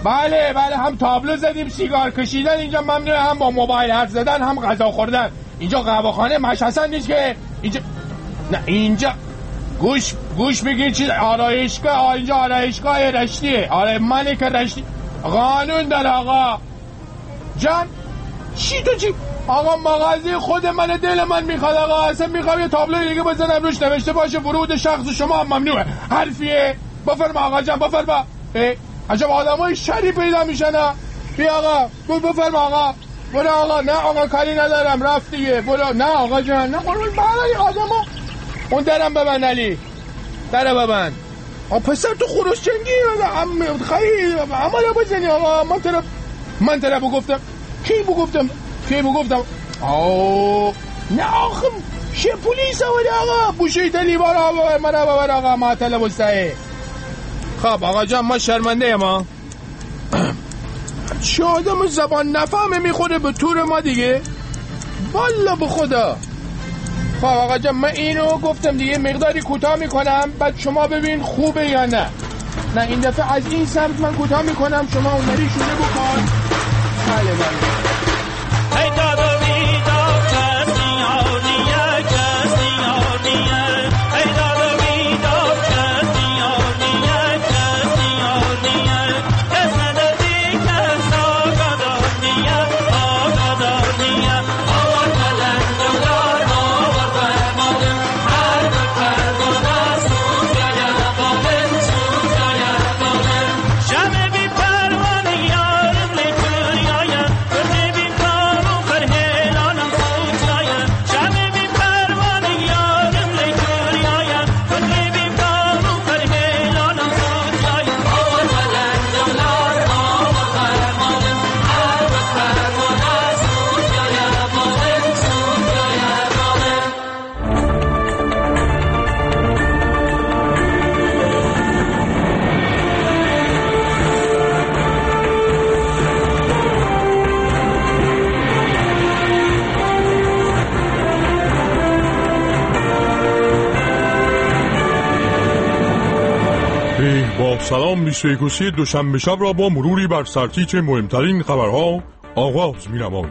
[SPEAKER 3] بله بله، هم تابلو زدیم، سیگار کشیدن اینجا ممنوعه، هم با موبایل حرف زدن، هم غذا خوردن. اینجا قهوه‌خانه مش حسن نیست که اینجا. نه اینجا گوش گوش بگیر چی آرایشگاه، اینجا آرایشگاه رشتیه. آره ملک رشتی قانون داره آقا جان. چی تو چی آقا؟ مغازه خود من، دل من میخواد آقا، اصلا میخوام یه تابلوی دیگه بزنم روش نوشته باشه ورود شخص شما هم ممنوعه. حرفیه؟ بفرما آقا جان بفرما. عجب آدمای شری پیدا میشن. بیا آقا بفرما آقا. برو آقا. نه آقا کاری ندارم، رفت دیگه. برو. نه آقا جان نه قربون برای آدما. اون درم ببند علی، در ببند. آ پسر تو خروش جنگی ام خیلی عمالا بزنی آقا. من طرف من طرف گفتم کی بو گفتم کی بو گفتم آو نه آخه شه پلیس اومده آقا. بوشی تلیبار آقا من ببر آقا معطل مستحی. خب آقا جان ما شرمنده ما چه آدم زبان نفهمه میخوره به طور ما دیگه والا به خدا. خب آقا جان من اینو گفتم دیگه، مقداری کوتاه میکنم بعد شما ببین خوبه یا نه. نه این دفعه از این سمت من کوتاه میکنم، شما اونوری شونه بکن. بله بله. ای دادا بیدار کسی آنیه کسی آنیه. ای دادا بیدار کسی آنیه کسی آنیه. کس ندادی کس آقا دانیه آقا دانیه. آور کلند دولار آور فرمانم هر دو پرگونه سوز گاید بابن سوز گاید بابن. شمه بی پروانه یارم لیکن یاید بخی بی پارو فرهیلانم سوز گاید. شمه بی پروانه یارم لیکن یاید بخی بی پارو فرهیلانم سوز گاید. آور کلند دولار آور فرمانم هر دو پرگونه سوز گاید بابن سوز گاید بابن.
[SPEAKER 16] با سلام بیست و یکم دوشنبه شب را با مروری بر سرتیتر مهمترین خبرها آغاز می‌نماییم.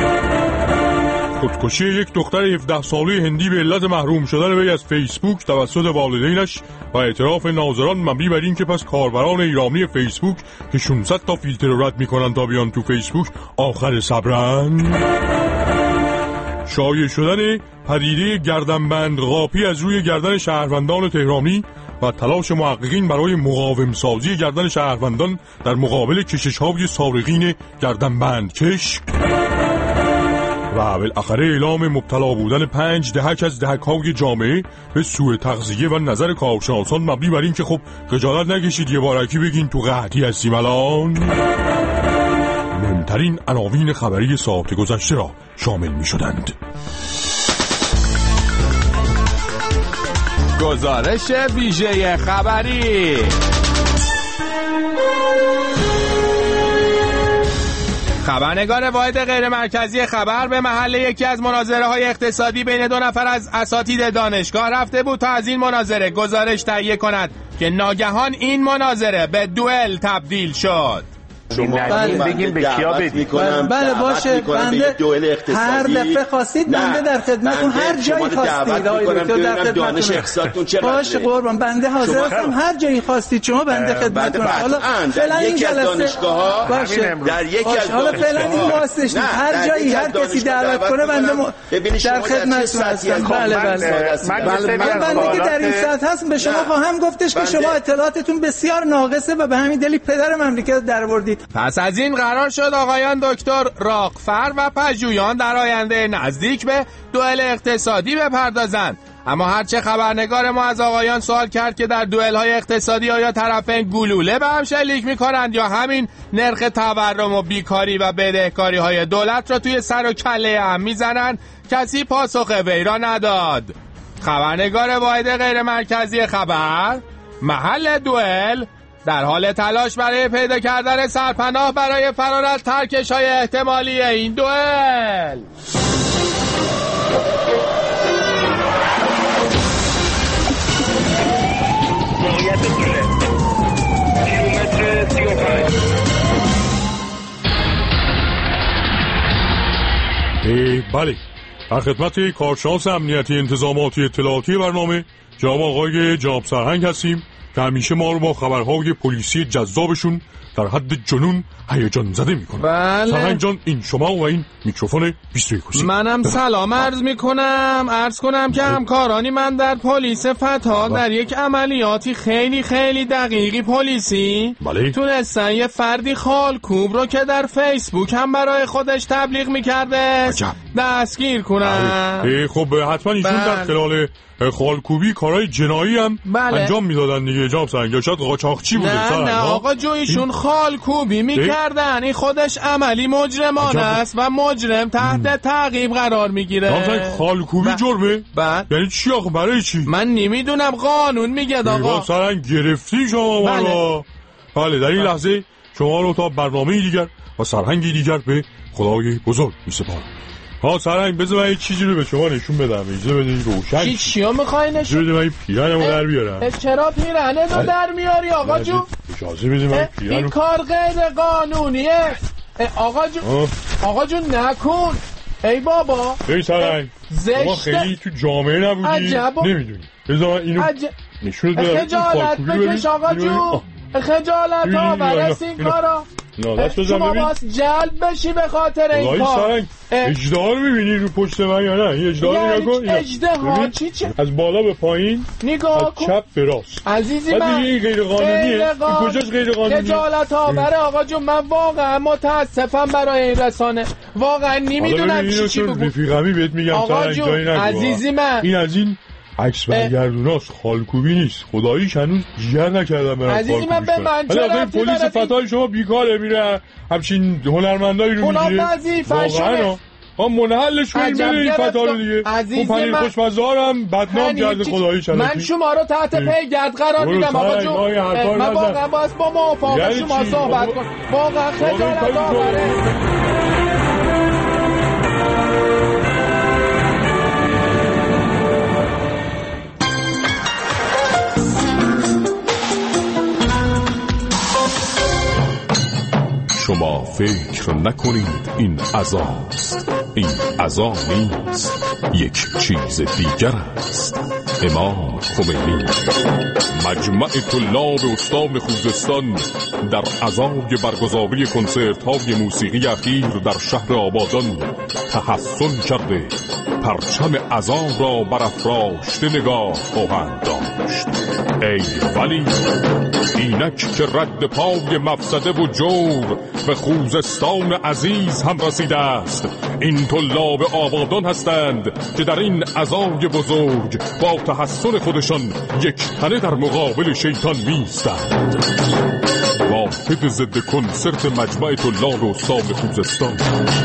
[SPEAKER 16] خودکشی یک دختر هفده ساله هندی به علت محروم شدن وی از فیسبوک توسط والدینش و اعتراف ناظران مبنی بر این که پس کاربران ایرانی فیسبوک که ششصد تا فیلتر رد می‌کنن تا بیان تو فیسبوک آخر صبرن. شایع شدن پدیده گردنبند قاپی از روی گردن شهروندان تهرانی و تلاش محققین برای مقاوم سازی گردن شهروندان در مقابل کشش‌های سارقین گردنبند کش و بالاخره اعلام مبتلا بودن پنج دهک از دهک‌های جامعه به سوء تغذیه و نظر کارشناسان مبنی بر این که خب خجالت نکشید یه بارکی بگین تو قحطی هستیم الان. مهمترین عناوین خبری ساعت گذشته را شامل می شدند.
[SPEAKER 3] گزارش ویژه خبری. خبرنگار واحد غیر مرکزی خبر به محل یکی از مناظره های اقتصادی بین دو نفر از اساتید دانشگاه رفته بود تا از این مناظره گزارش تهیه کند که ناگهان این مناظره به دوئل تبدیل شد.
[SPEAKER 18] شما بگیم به کیا بدید. بله باشه، بنده هر دفعه خواستید بنده در خدمتتون هر جایی خواستید آقای دکتر در خدمتتون. باشه قربان بنده حاضر هستم هر جایی خواستید شما بنده خدمتتون. حالا فعلا این جلسه باشه در یکی از حالا فعلا این واسطش هر جایی هر کسی دعوت کنه بنده در خدمتتون هستم. بله بله من بنده که در این سطح هست به شما خواهم گفتش که شما اطلاعاتتون بسیار ناقصه و به همین دلیل پدر مملکت درآوردید.
[SPEAKER 3] پس از این قرار شد آقایان دکتر راقفر و پژویان در آینده نزدیک به دوئل اقتصادی بپردازند. اما هرچه خبرنگار ما از آقایان سوال کرد که در دوئل‌های اقتصادی آیا طرفین گلوله به هم شلیک می‌کنند یا همین نرخ تورم و بیکاری و بدهکاری‌های دولت را توی سر و کله هم می‌زنند، کسی پاسخ وی را نداد. خبرنگار واحد غیر مرکزی خبر محل دوئل در حال تلاش برای پیدا کردن سرپناه برای فرار از ترکش‌های احتمالی این دوئل.
[SPEAKER 19] موقعیت دوئل کیلومتر سی و پنج
[SPEAKER 16] بله، در خدمت کارشناس امنیتی انتظاماتی اطلاعاتی برنامه جناب آقای جناب سرهنگ هستیم که همیشه ما رو با خبرهای پلیسی جذابشون در حد جنون هیجان زده میکنه.
[SPEAKER 3] بله
[SPEAKER 16] سرهنگ جان، این شما و این میکروفون بیست و یک.
[SPEAKER 3] منم سلام عرض میکنم عرض کنم که همکارانی من در پلیس فتا در یک عملیاتی خیلی خیلی دقیقی پلیسی
[SPEAKER 16] بله.
[SPEAKER 3] تونستن یه فردی خالکوب رو که در فیسبوک هم برای خودش تبلیغ میکرده دستگیر کنن.
[SPEAKER 16] خب حتما ایشون
[SPEAKER 3] بله.
[SPEAKER 16] در خلال خالکوبی کارهای جنایی هم
[SPEAKER 3] بله.
[SPEAKER 16] انجام میدادن دیگه جناب سرهنگ، یا شاید قاچاقچی بوده.
[SPEAKER 3] نه نه آقا جو ایشون خالکوبی میکردن، این خودش عملی مجرمانه است و مجرم تحت تعقیب قرار میگیره.
[SPEAKER 16] جناب خالکوبی
[SPEAKER 3] ب...
[SPEAKER 16] جرمه؟
[SPEAKER 3] بله.
[SPEAKER 16] یعنی چی آقا، برای چی؟
[SPEAKER 3] من نمیدونم، قانون میگه آقا.
[SPEAKER 16] جناب سرهنگ گرفتی شما ما رو. بله در این بله. لحظه شما رو تا برنامه دیگر و سرهنگی دیگر به خدای بزرگ میسپارم. ها سرهنگ بذار من یه چیزی رو به شما نشون بدم، اجازه بدین روشن.
[SPEAKER 3] چی چیو میخوای نشون؟
[SPEAKER 16] اجازه بده من این پیرنمو در بیارم.
[SPEAKER 3] چرا پیرنه رو در میاری آقا جون؟
[SPEAKER 16] اجازه بده من پیرنمو.
[SPEAKER 3] این کار غیر قانونیه آقا جون. آقا جون نکن. ای بابا
[SPEAKER 16] ای سرهنگ شما خیلی تو جامعه نبودی نمیدونی. بذار من اینو نشون بدم.
[SPEAKER 3] خجالت بکش آقا جون، خجالت ها برست این کارا. شما باز جلب بشی به خاطر این کار.
[SPEAKER 16] اجده رو میبینی رو پشت من یا نه؟ این اجده رو نگاه کن.
[SPEAKER 3] اجده ها چی چی؟
[SPEAKER 16] از بالا به پایین
[SPEAKER 3] نگاه کن،
[SPEAKER 16] از چپ به راست.
[SPEAKER 3] عزیزی من
[SPEAKER 16] این غیر قانونیه. این کجاش غیر قانونیه؟
[SPEAKER 3] خجالت ها برای آقا جون، من واقعا متاسفم برای این رسانه، واقعا نمیدونم چی چی بگم.
[SPEAKER 16] رفیقمی بهت میگم
[SPEAKER 3] آقا جون عزیزی من،
[SPEAKER 16] این از این عکس برگردوناست، خالکوبی نیست. خداییش هنوز جیگر نکردم برای
[SPEAKER 3] عزیزی من به من چه رفتی؟
[SPEAKER 16] پلیس فتای شما بیکاره میره همچین هنرمندایی رو میگیره.
[SPEAKER 3] اونا وظیفه‌شونه.
[SPEAKER 16] ها منحلش کنیم بره این فتا رو دیگه.
[SPEAKER 3] عزیزی
[SPEAKER 16] اون پنیر خوشمزارم بدنام کرده خداییش.
[SPEAKER 3] من شما رو تحت پیگرد قرار میدم آقا جون. من واقعا باید با موافقت شما صحبت کنم. واقعا خجالت آوره.
[SPEAKER 16] شما فکر نکنید این عزاست، این عزا نیست، یک چیز دیگر است. امام خمینی مجمع طلاب استان خوزستان در عزای برگزاری کنسرت های موسیقی اخیر در شهر آبادان تحسن کرده پرچم عزا را برافراشته نگاه خواهند داشت. ای ولی اینک که رد پای مفسده و جور به خوزستان عزیز هم رسیده است. این طلاب آبادان هستند که در این عزای بزرگ با تحسن خودشان یک تنه در مقابل شیطان میستند. واحد ضد کنسرت مجمع طلاب استان خوزستان.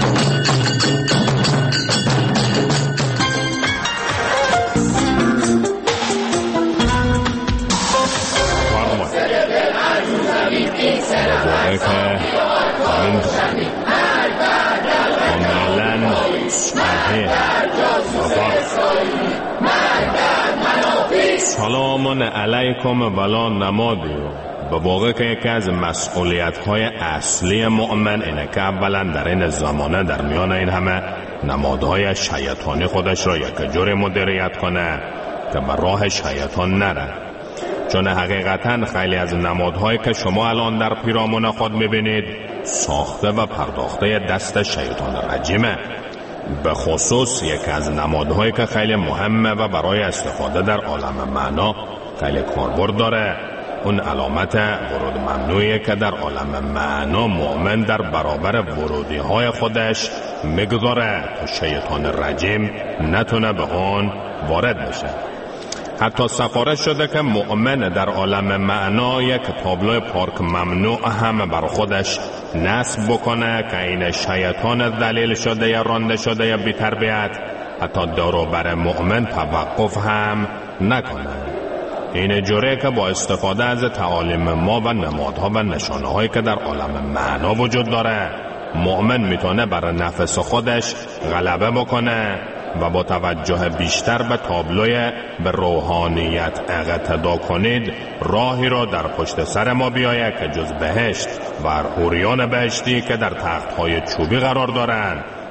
[SPEAKER 19] سلام علیکم ولا نمادی. به واقع که یکی از مسئولیت‌های اصلی مؤمن اینه که اولا در این زمانه در میان این همه نمادهای شیطانی خودش را یک جوری مدیریت کنه که به راه شیطان نره. چون حقیقتا خیلی از نمادهایی که شما الان در پیرامون خود میبینید ساخته و پرداخته دست شیطان رجیمه. به خصوص یکی از نمادهایی که خیلی مهمه و برای استفاده در عالم معنا خیلی کاربرد داره، اون علامت ورود ممنوعیه که در عالم معنا مؤمن در برابر ورودی های خودش میگذاره تا شیطان رجیم نتونه به اون وارد بشه. حتی سفارش شده که مؤمن در عالم معنا یک تابلو پارک ممنوع هم بر خودش نصب بکنه که این شیطان ذلیل شده یا رانده شده یا بی تربیت حتی دارو بر مؤمن توقف هم نکنه. این جوره که با استفاده از تعالیم ما و نمادها و نشانه هایی که در عالم معنا وجود داره مؤمن میتونه بر نفس خودش غلبه بکنه و با توجه بیشتر به تابلوی به روحانیت اقتدا کنید راهی را در پشت سر ما بیاید که جز بهشت و حوریان بهشتی که در تختهای چوبی قرار دارند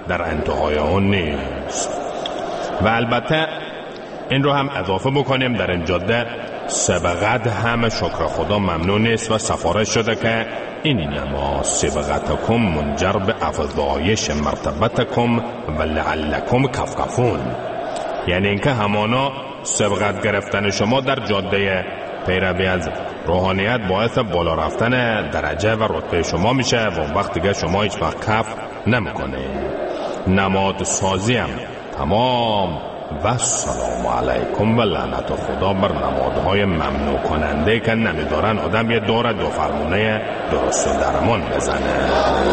[SPEAKER 19] در انتهای آن نیست. و البته این رو هم اضافه بکنیم در این جاده سبقت هم شکر خدا ممنون است و سفارش شده که این نما سبقتکم منجر به افضایش مرتبتکم و لعلکم کفکفون، یعنی اینکه همانا سبقت گرفتن شما در جاده پیروی از روحانیت باعث بالا رفتن درجه و رتبه شما میشه و وقت دیگه شما هیچ وقت کف نمیکنه. نماد سازی هم تمام و سلام علیکم و لعنت خدا بر نمادهای ممنوع کننده که نمیدارن آدم یه دور دو فرمونه درست و درمان بزنه.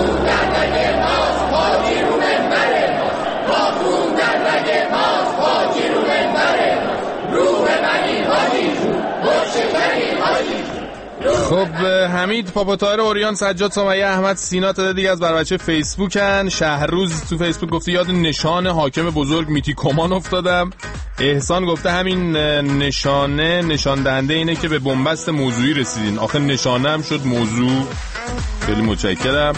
[SPEAKER 3] خب حمید پاپا طاهر اوریان سجاد سمیه احمد سینا تا دیگه از بر بچه فیسبوکن. شهروز تو فیسبوک گفته یاد نشان حاکم بزرگ میتی کمان افتادم. احسان گفته همین نشانه نشان دهنده اینه که به بنبست موضوعی رسیدین. آخه نشانه هم شد موضوع. خیلی متشکرم.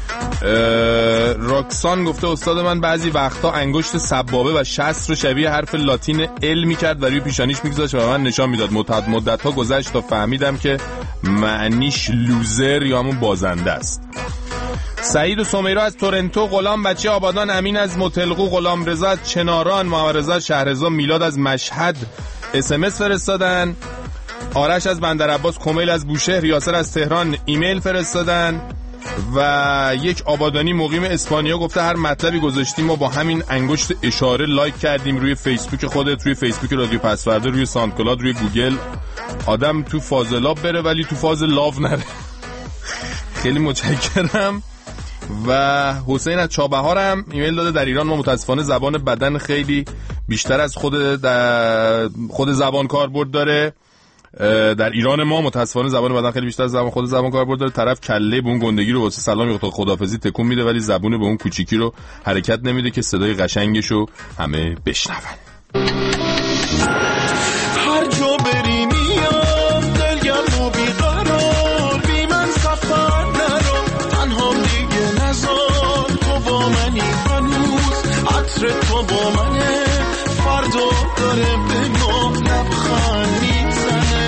[SPEAKER 3] راکسان گفته استاد من بعضی وقتا انگشت سبابه و شست رو شبیه حرف لاتین ال میکرد و روی پیشانیش میگذاشت و من نشان میداد. مدت مدت ها گذشت تا فهمیدم که معنیش لوزر یا همون بازنده است. سعید و سمیرا از تورنتو، غلام بچه آبادان، امین از متلقو، غلام رضا از چناران، محمد رضا شهرزا، میلاد از مشهد اس ام اس فرستادن. آرش از بندرعباس، کمیل از بوشهر، یاسر از تهران ایمیل فرستادن و یک آبادانی مقیم اسپانیا گفته هر مطلبی گذاشتیم ما با همین انگشت اشاره لایک کردیم روی فیسبوک خودت، روی فیسبوک رادیو پسورده، روی ساندکلاد، روی گوگل. آدم تو فاز لاب بره ولی تو فاز لاو نره. خیلی متشکرم. و حسین از چابهارم ایمیل داده در ایران ما متاسفانه زبان بدن خیلی بیشتر از خود خود زبان کاربرد داره. در ایران ما متاسفانه زبان بدن خیلی بیشتر از زبان خود زبان کاربرد داره. طرف کله به اون گندگی رو واسه سلام یا خدافظی تکون میده ولی زبون به اون کوچیکی رو حرکت نمیده که صدای قشنگش رو همه بشنون.
[SPEAKER 4] هر جا بری میام دلگرم و بیقرار، بی من سفر نرو تنها دیگه نزار. تو با منی هنوز عطر تو با منه، فردا داره به ما لبخند میزنه.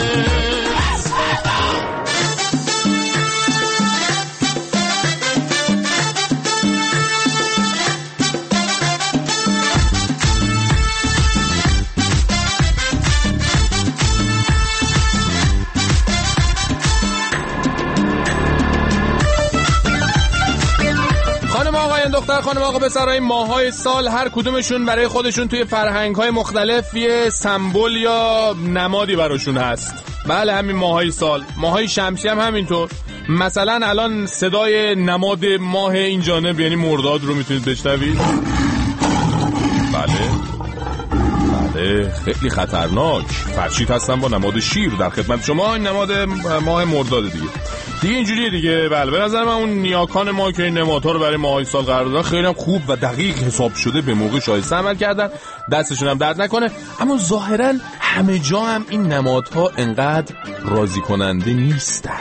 [SPEAKER 3] دختر خانم آقا پسرای ماهای سال هر کدومشون برای خودشون توی فرهنگ‌های مختلف یه سمبل یا نمادی براشون هست. بله همین ماهای سال. ماهای شمسی هم همینطور. مثلا الان صدای نماد ماه این جانب یعنی مرداد رو میتونید بشنوید. بله بله خیلی خطرناک. فرشید هستن با نماد شیر در خدمت شما. این نماد ماه مرداد دیگه دیگه اینجوریه دیگه. بله به نظر من اون نیاکان ما که این نمادها رو برای ماهای سال قرار دادن خیلی هم خوب و دقیق حساب شده به موقع شایسته عمل کردن. دستشون هم درد نکنه. اما ظاهرا همه جا هم این نمادها انقدر راضی کننده نیستن.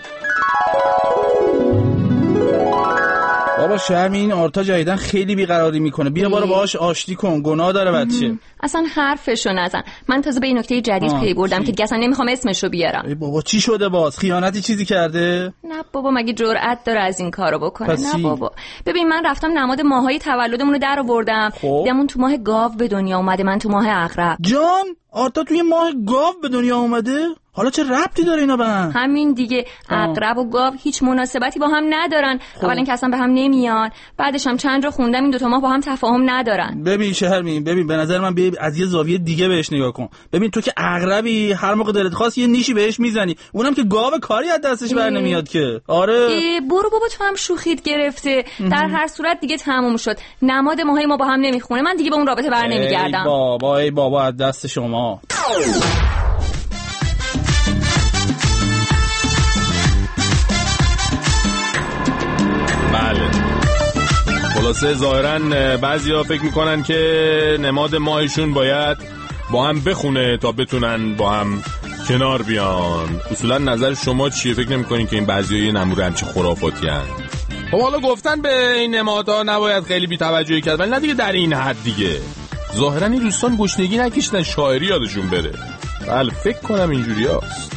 [SPEAKER 18] بابا شرمین آرتا جایدن خیلی بیقراری میکنه. بیا بارو باهاش آشتی کن. گناه داره بچه.
[SPEAKER 10] اصلا حرفشو نزن. من تازه به این نکته جدید پی بردم که دیگه اصلا نمیخوام اسمشو بیارم.
[SPEAKER 18] ای بابا چی شده باز؟ خیانتی چیزی کرده؟
[SPEAKER 10] نه بابا مگه جرأت داره از این کارو بکنه؟ نه بابا. ببین من رفتم نماد ماهای تولدمون رو در آوردم. دیدم اون تو ماه گاو به دنیا اومده، من تو ماه عقرب.
[SPEAKER 18] جان آرتا توی ماه گاو به دنیا اومده؟ حالا چه ربطی داره اینا به هم؟
[SPEAKER 10] همین دیگه. عقرب و گاو هیچ مناسبتی با هم ندارن. اولا که اصلا به هم نمیان، بعدش هم چند جا خوندم این دو تا ماه با هم تفاهم ندارن.
[SPEAKER 18] ببین شهرمین، ببین به نظر من بیا از یه زاویه دیگه بهش نگاه کن. ببین تو که عقربی هر موقع دلت خواست یه نیشی بهش میزنی، اونم که گاو کاری از دستش بر نمیاد که. آره
[SPEAKER 10] برو بابا تو هم شوخیت گرفته. در هر صورت دیگه تموم شد. نماد ماهای ما با هم نمیخونه. من دیگه با اون رابطه بر نمیگردم.
[SPEAKER 18] ای بابا ای بابا از دست شما.
[SPEAKER 3] بله خلاصه ظاهرا بعضیا فکر میکنن که نماد ماهشون باید با هم بخونه تا بتونن با هم کنار بیان. اصولا نظر شما چیه؟ فکر نمیکنین که این بعضیا یه نموره همچه خرافاتی هن؟ خب حالا گفتن به این نمادها نباید خیلی بی‌توجهی کرد، ولی نه دیگه در این حد دیگه. ظاهرا این دوستان گشنگی نکشیدن شاعری یادشون بره. بله فکر کنم اینجوری هست.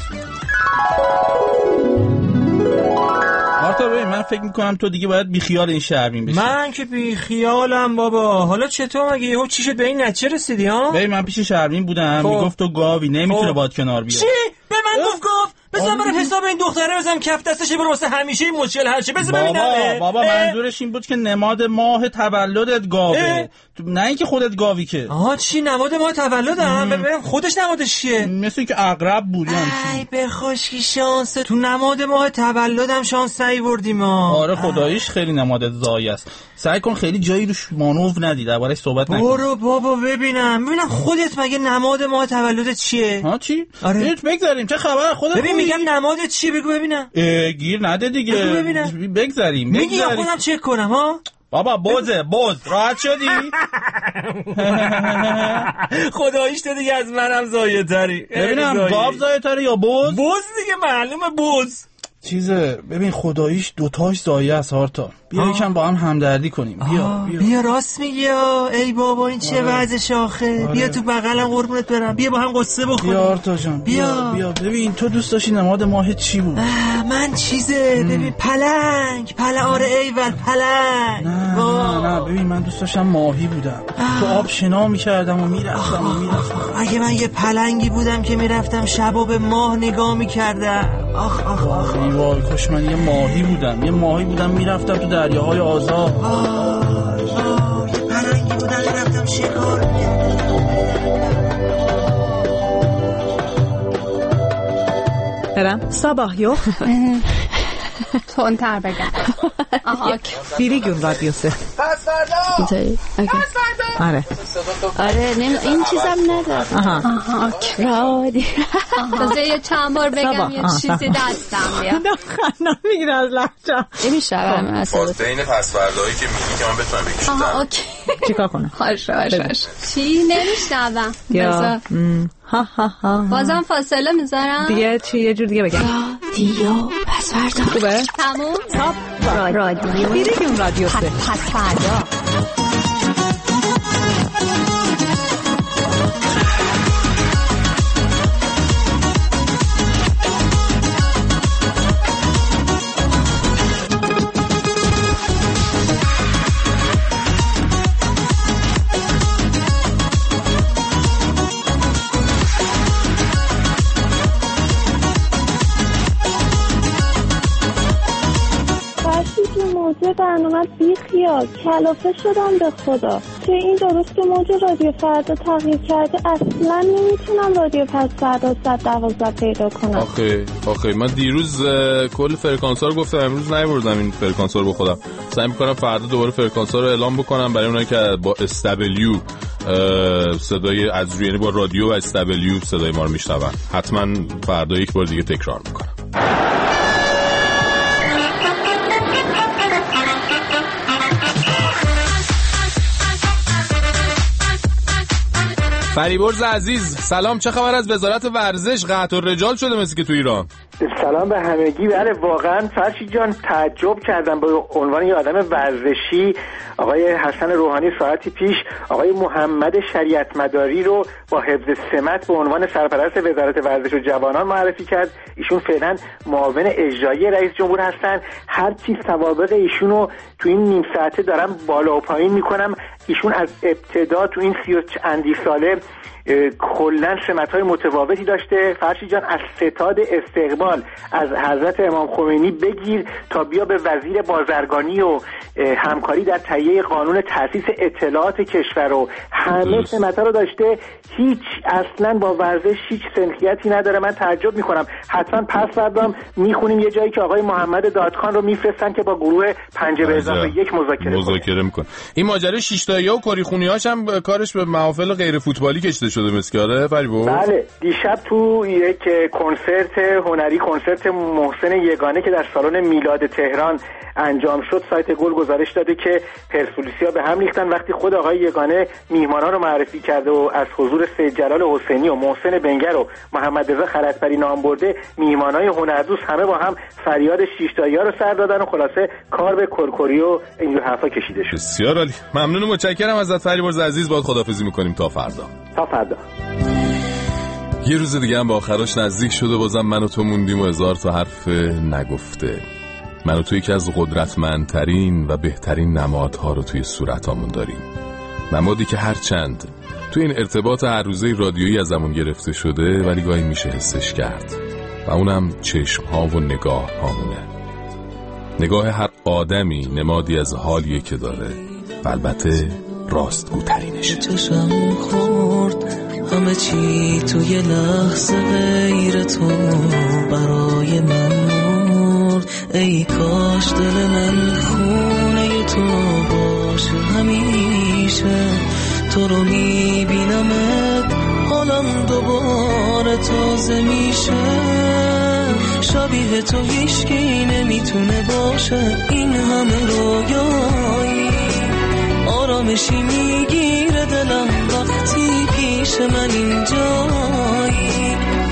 [SPEAKER 18] آرتا ببین من فکر میکنم تو دیگه باید بیخیال این شهربین بشی.
[SPEAKER 20] من که بیخیالم بابا. حالا چطور مگه یهو چی شد به این نتیجه رسیدی ها؟
[SPEAKER 18] ببین من پیش شهربین بودم میگفت تو گاوی نمیتونه باهات کنار بیاد.
[SPEAKER 20] چی؟ به من گفت گفت بذار برم حساب این دختره بزنم کف دستش برو واسه همیشه این مشکل حل شه. بذار ببینم.
[SPEAKER 18] بابا منظورش این بود که نماد ماه تولدت گاوه، نه اینکه خودت گاوی که.
[SPEAKER 20] آها چی نماد ماه تولدم؟ ببینم خودش نمادش چیه؟
[SPEAKER 18] مثل که عقرب بود یعنی.
[SPEAKER 20] ای به خشکی شانس تو نماد ماه تولدم شانس نیوردیم ما.
[SPEAKER 18] آره خداییش خیلی نمادت زایی است. سعی کن خیلی جایی روش مانور ندی، دربارش صحبت نکن.
[SPEAKER 20] برو بابا ببینم ببینم خودت مگه نماد ماه تولدت چیه؟
[SPEAKER 18] ها چی؟
[SPEAKER 20] آره
[SPEAKER 18] هیچ بگذاریم چه خبر خودت.
[SPEAKER 20] ببین میگم نمادت چیه بگو ببینم.
[SPEAKER 18] گیر نده دیگه. بگو ببینم. بگذاریم.
[SPEAKER 20] میگی خودم چک کنم ها؟
[SPEAKER 18] بابا بوزه بوز راحت شدی؟
[SPEAKER 20] خداییش تو دیگه از منم زایه تری.
[SPEAKER 18] ببینم گاو زایه تری یا بوز؟
[SPEAKER 20] بوز دیگه معلومه بوز.
[SPEAKER 18] چیزه ببین خداییش دوتاش زایه است هارتا. بیا یکم با هم همدردی کنیم. بیا
[SPEAKER 20] بیا, بیا راست میگی. ای بابا این چه وضع شاخه. آره. بیا تو بغلم قربونت برم. بیا با هم قصه بخوریم.
[SPEAKER 18] بیا هارتا جان بیا. بیا بیا ببین تو دوست داشتی نماد ماه چی بود؟
[SPEAKER 20] من چیزه ام. ببین پلنگ پلنگ. آره ایول پلنگ.
[SPEAKER 18] نه نه نه ببین من دوست داشتم ماهی بودم. تو آب شنا میکردم و میرفتم و میرفتم.
[SPEAKER 20] اگه من یه پلنگی بودم که میرفتم شبا به ماه نگاه میکردم. آخ آخ آخ
[SPEAKER 18] ای وای کاش من یه ماهی بودم. یه ماهی بودم میرفتم تو دریاهای آزاد.
[SPEAKER 20] آه یه پلنگی بودم میرفتم شکار
[SPEAKER 21] برم صباحیو
[SPEAKER 22] تونتر بگم. آها
[SPEAKER 21] بیریگون رادیوسه
[SPEAKER 22] پس فردا پس فردا.
[SPEAKER 21] آره
[SPEAKER 22] آره نمی این چیزم نداره.
[SPEAKER 21] آها
[SPEAKER 22] آها رادیو. تازه یه چند بار بگم یه چیزی دستم بیاد.
[SPEAKER 21] خنده میگیره از لحجه.
[SPEAKER 22] نمیشرم اصلا.
[SPEAKER 1] بین پس فردایی که میگی که من بتونم بکشم.
[SPEAKER 22] آها اوکی.
[SPEAKER 21] چیکار کنم؟
[SPEAKER 22] باشه باشه. چی نمیشنوم.
[SPEAKER 21] یا ها ها ها
[SPEAKER 22] بازم فاصله میذارم
[SPEAKER 21] دیگه. چی یه جور دیگه بگم.
[SPEAKER 22] رادیو پس فردا.
[SPEAKER 21] خوبه؟
[SPEAKER 22] تموم.
[SPEAKER 21] تاپ
[SPEAKER 22] رادیو
[SPEAKER 21] بیریگون رادیو سه
[SPEAKER 22] پس فردا.
[SPEAKER 23] برنامه بی خیال کلافه شدم به خدا که این درست که موج رادیو فردا تغییر کرده اصلا نمیتونم رادیو پس فردا صد دوازده پیدا کنم.
[SPEAKER 3] آخه آخه من دیروز کل فرکانس ها رو گفتم امروز نیاوردم این فرکانس ها رو بخودم. سعی میکنم فردا دوباره فرکانس ها رو اعلام بکنم برای اونایی که با استبلیو صدای از روی یعنی با رادیو و استبلیو صدای ما رو میشنون. حتما فردا یک بار دیگه تکرار میکنم. فریبرز عزیز سلام، چه خبر از وزارت ورزش؟ قحط الرجال شده مثل که تو ایران.
[SPEAKER 14] سلام به همگی. بله واقعا فرشید جان تعجب کردم به عنوان یه آدم ورزشی. آقای حسن روحانی ساعتی پیش آقای محمد شریعت مداری رو با حفظ سمت به عنوان سرپرست وزارت ورزش و جوانان معرفی کرد. ایشون فعلا معاون اجرایی رئیس جمهور هستن. هر چی سوابق ایشون رو تو این نیم ساعته دارم بالا و پایین میکنم. ایشون از ابتدا تو این سی و اندی ساله کلن سمت‌های متفاوتی داشته. فرشید جان از ستاد استقبال از حضرت امام خمینی بگیر تا بیا به وزیر بازرگانی و همکاری در تهیه قانون تأسیس اطلاعات کشور و همه سمت‌ها رو داشته. هیچ اصلا با ورزش هیچ سنخیتی نداره. من تعجب میکنم. حتما پس فردام میخونیم یه جایی که آقای محمد دادخان رو میفرستن که با گروه پنجه به اضافه یک مذاکره
[SPEAKER 3] مذاکره میکنه. این ماجرای شش تایی و کریخونی‌هاش هم کارش به محافل غیر فوتبالی کشیده شده مسکاره فریبو؟
[SPEAKER 14] بله دیشب تو یک کنسرت هنری، کنسرت محسن یگانه که در سالن میلاد تهران انجام شد، سایت گل گزارش داده که پرسپولیسیا به هم ریختن وقتی خود آقای یگانه میهمانان رو معرفی کرده و از حضور سید جلال حسینی و محسن بنگر و محمد رضا خلعتبری نام برده، میهمانای هنردوست همه با هم فریاد شش تایی‌ها رو سر دادن و خلاصه کار به کرکری و اینجور حرفا کشیده شد.
[SPEAKER 3] بسیار عالی، ممنون و متشکرم ازت فریبرز عزیز. باهات خداحافظی می‌کنیم تا فردا.
[SPEAKER 14] تا فردا.
[SPEAKER 3] یه روز دیگه هم با آخراش نزدیک شده، بازم من و تو موندیم و هزار تا حرف نگفته. من و تو یکی از قدرتمندترین و بهترین نمادها رو توی صورتامون داریم، نمادی که هرچند توی این ارتباط هر روزه رادیویی ازمون گرفته شده ولی گاهی میشه حسش کرد و اونم چشمها و نگاه هامونه. نگاه هر آدمی نمادی از حالیه که داره و البته راستگوترینشه.
[SPEAKER 2] چشم خورد همه چی توی لحظه غیر تو برای من مرد، ای کاش دل من خونه تو باشه همیشه. تو رو میبینمت حالم دوباره تازه میشه، شبیه تو هیچکی نمیتونه باشه، این همه رویایی آرامشی میگیره دلم وقتی پیش من اینجایی.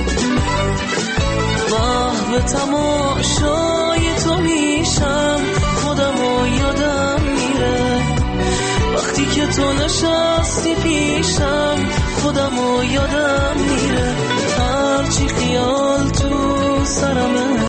[SPEAKER 2] واه به تماشای تو میشم، خودم و یادم میره وقتی که تو نشستی پیشم، خودم و یادم میره هرچی خیال تو سرمه.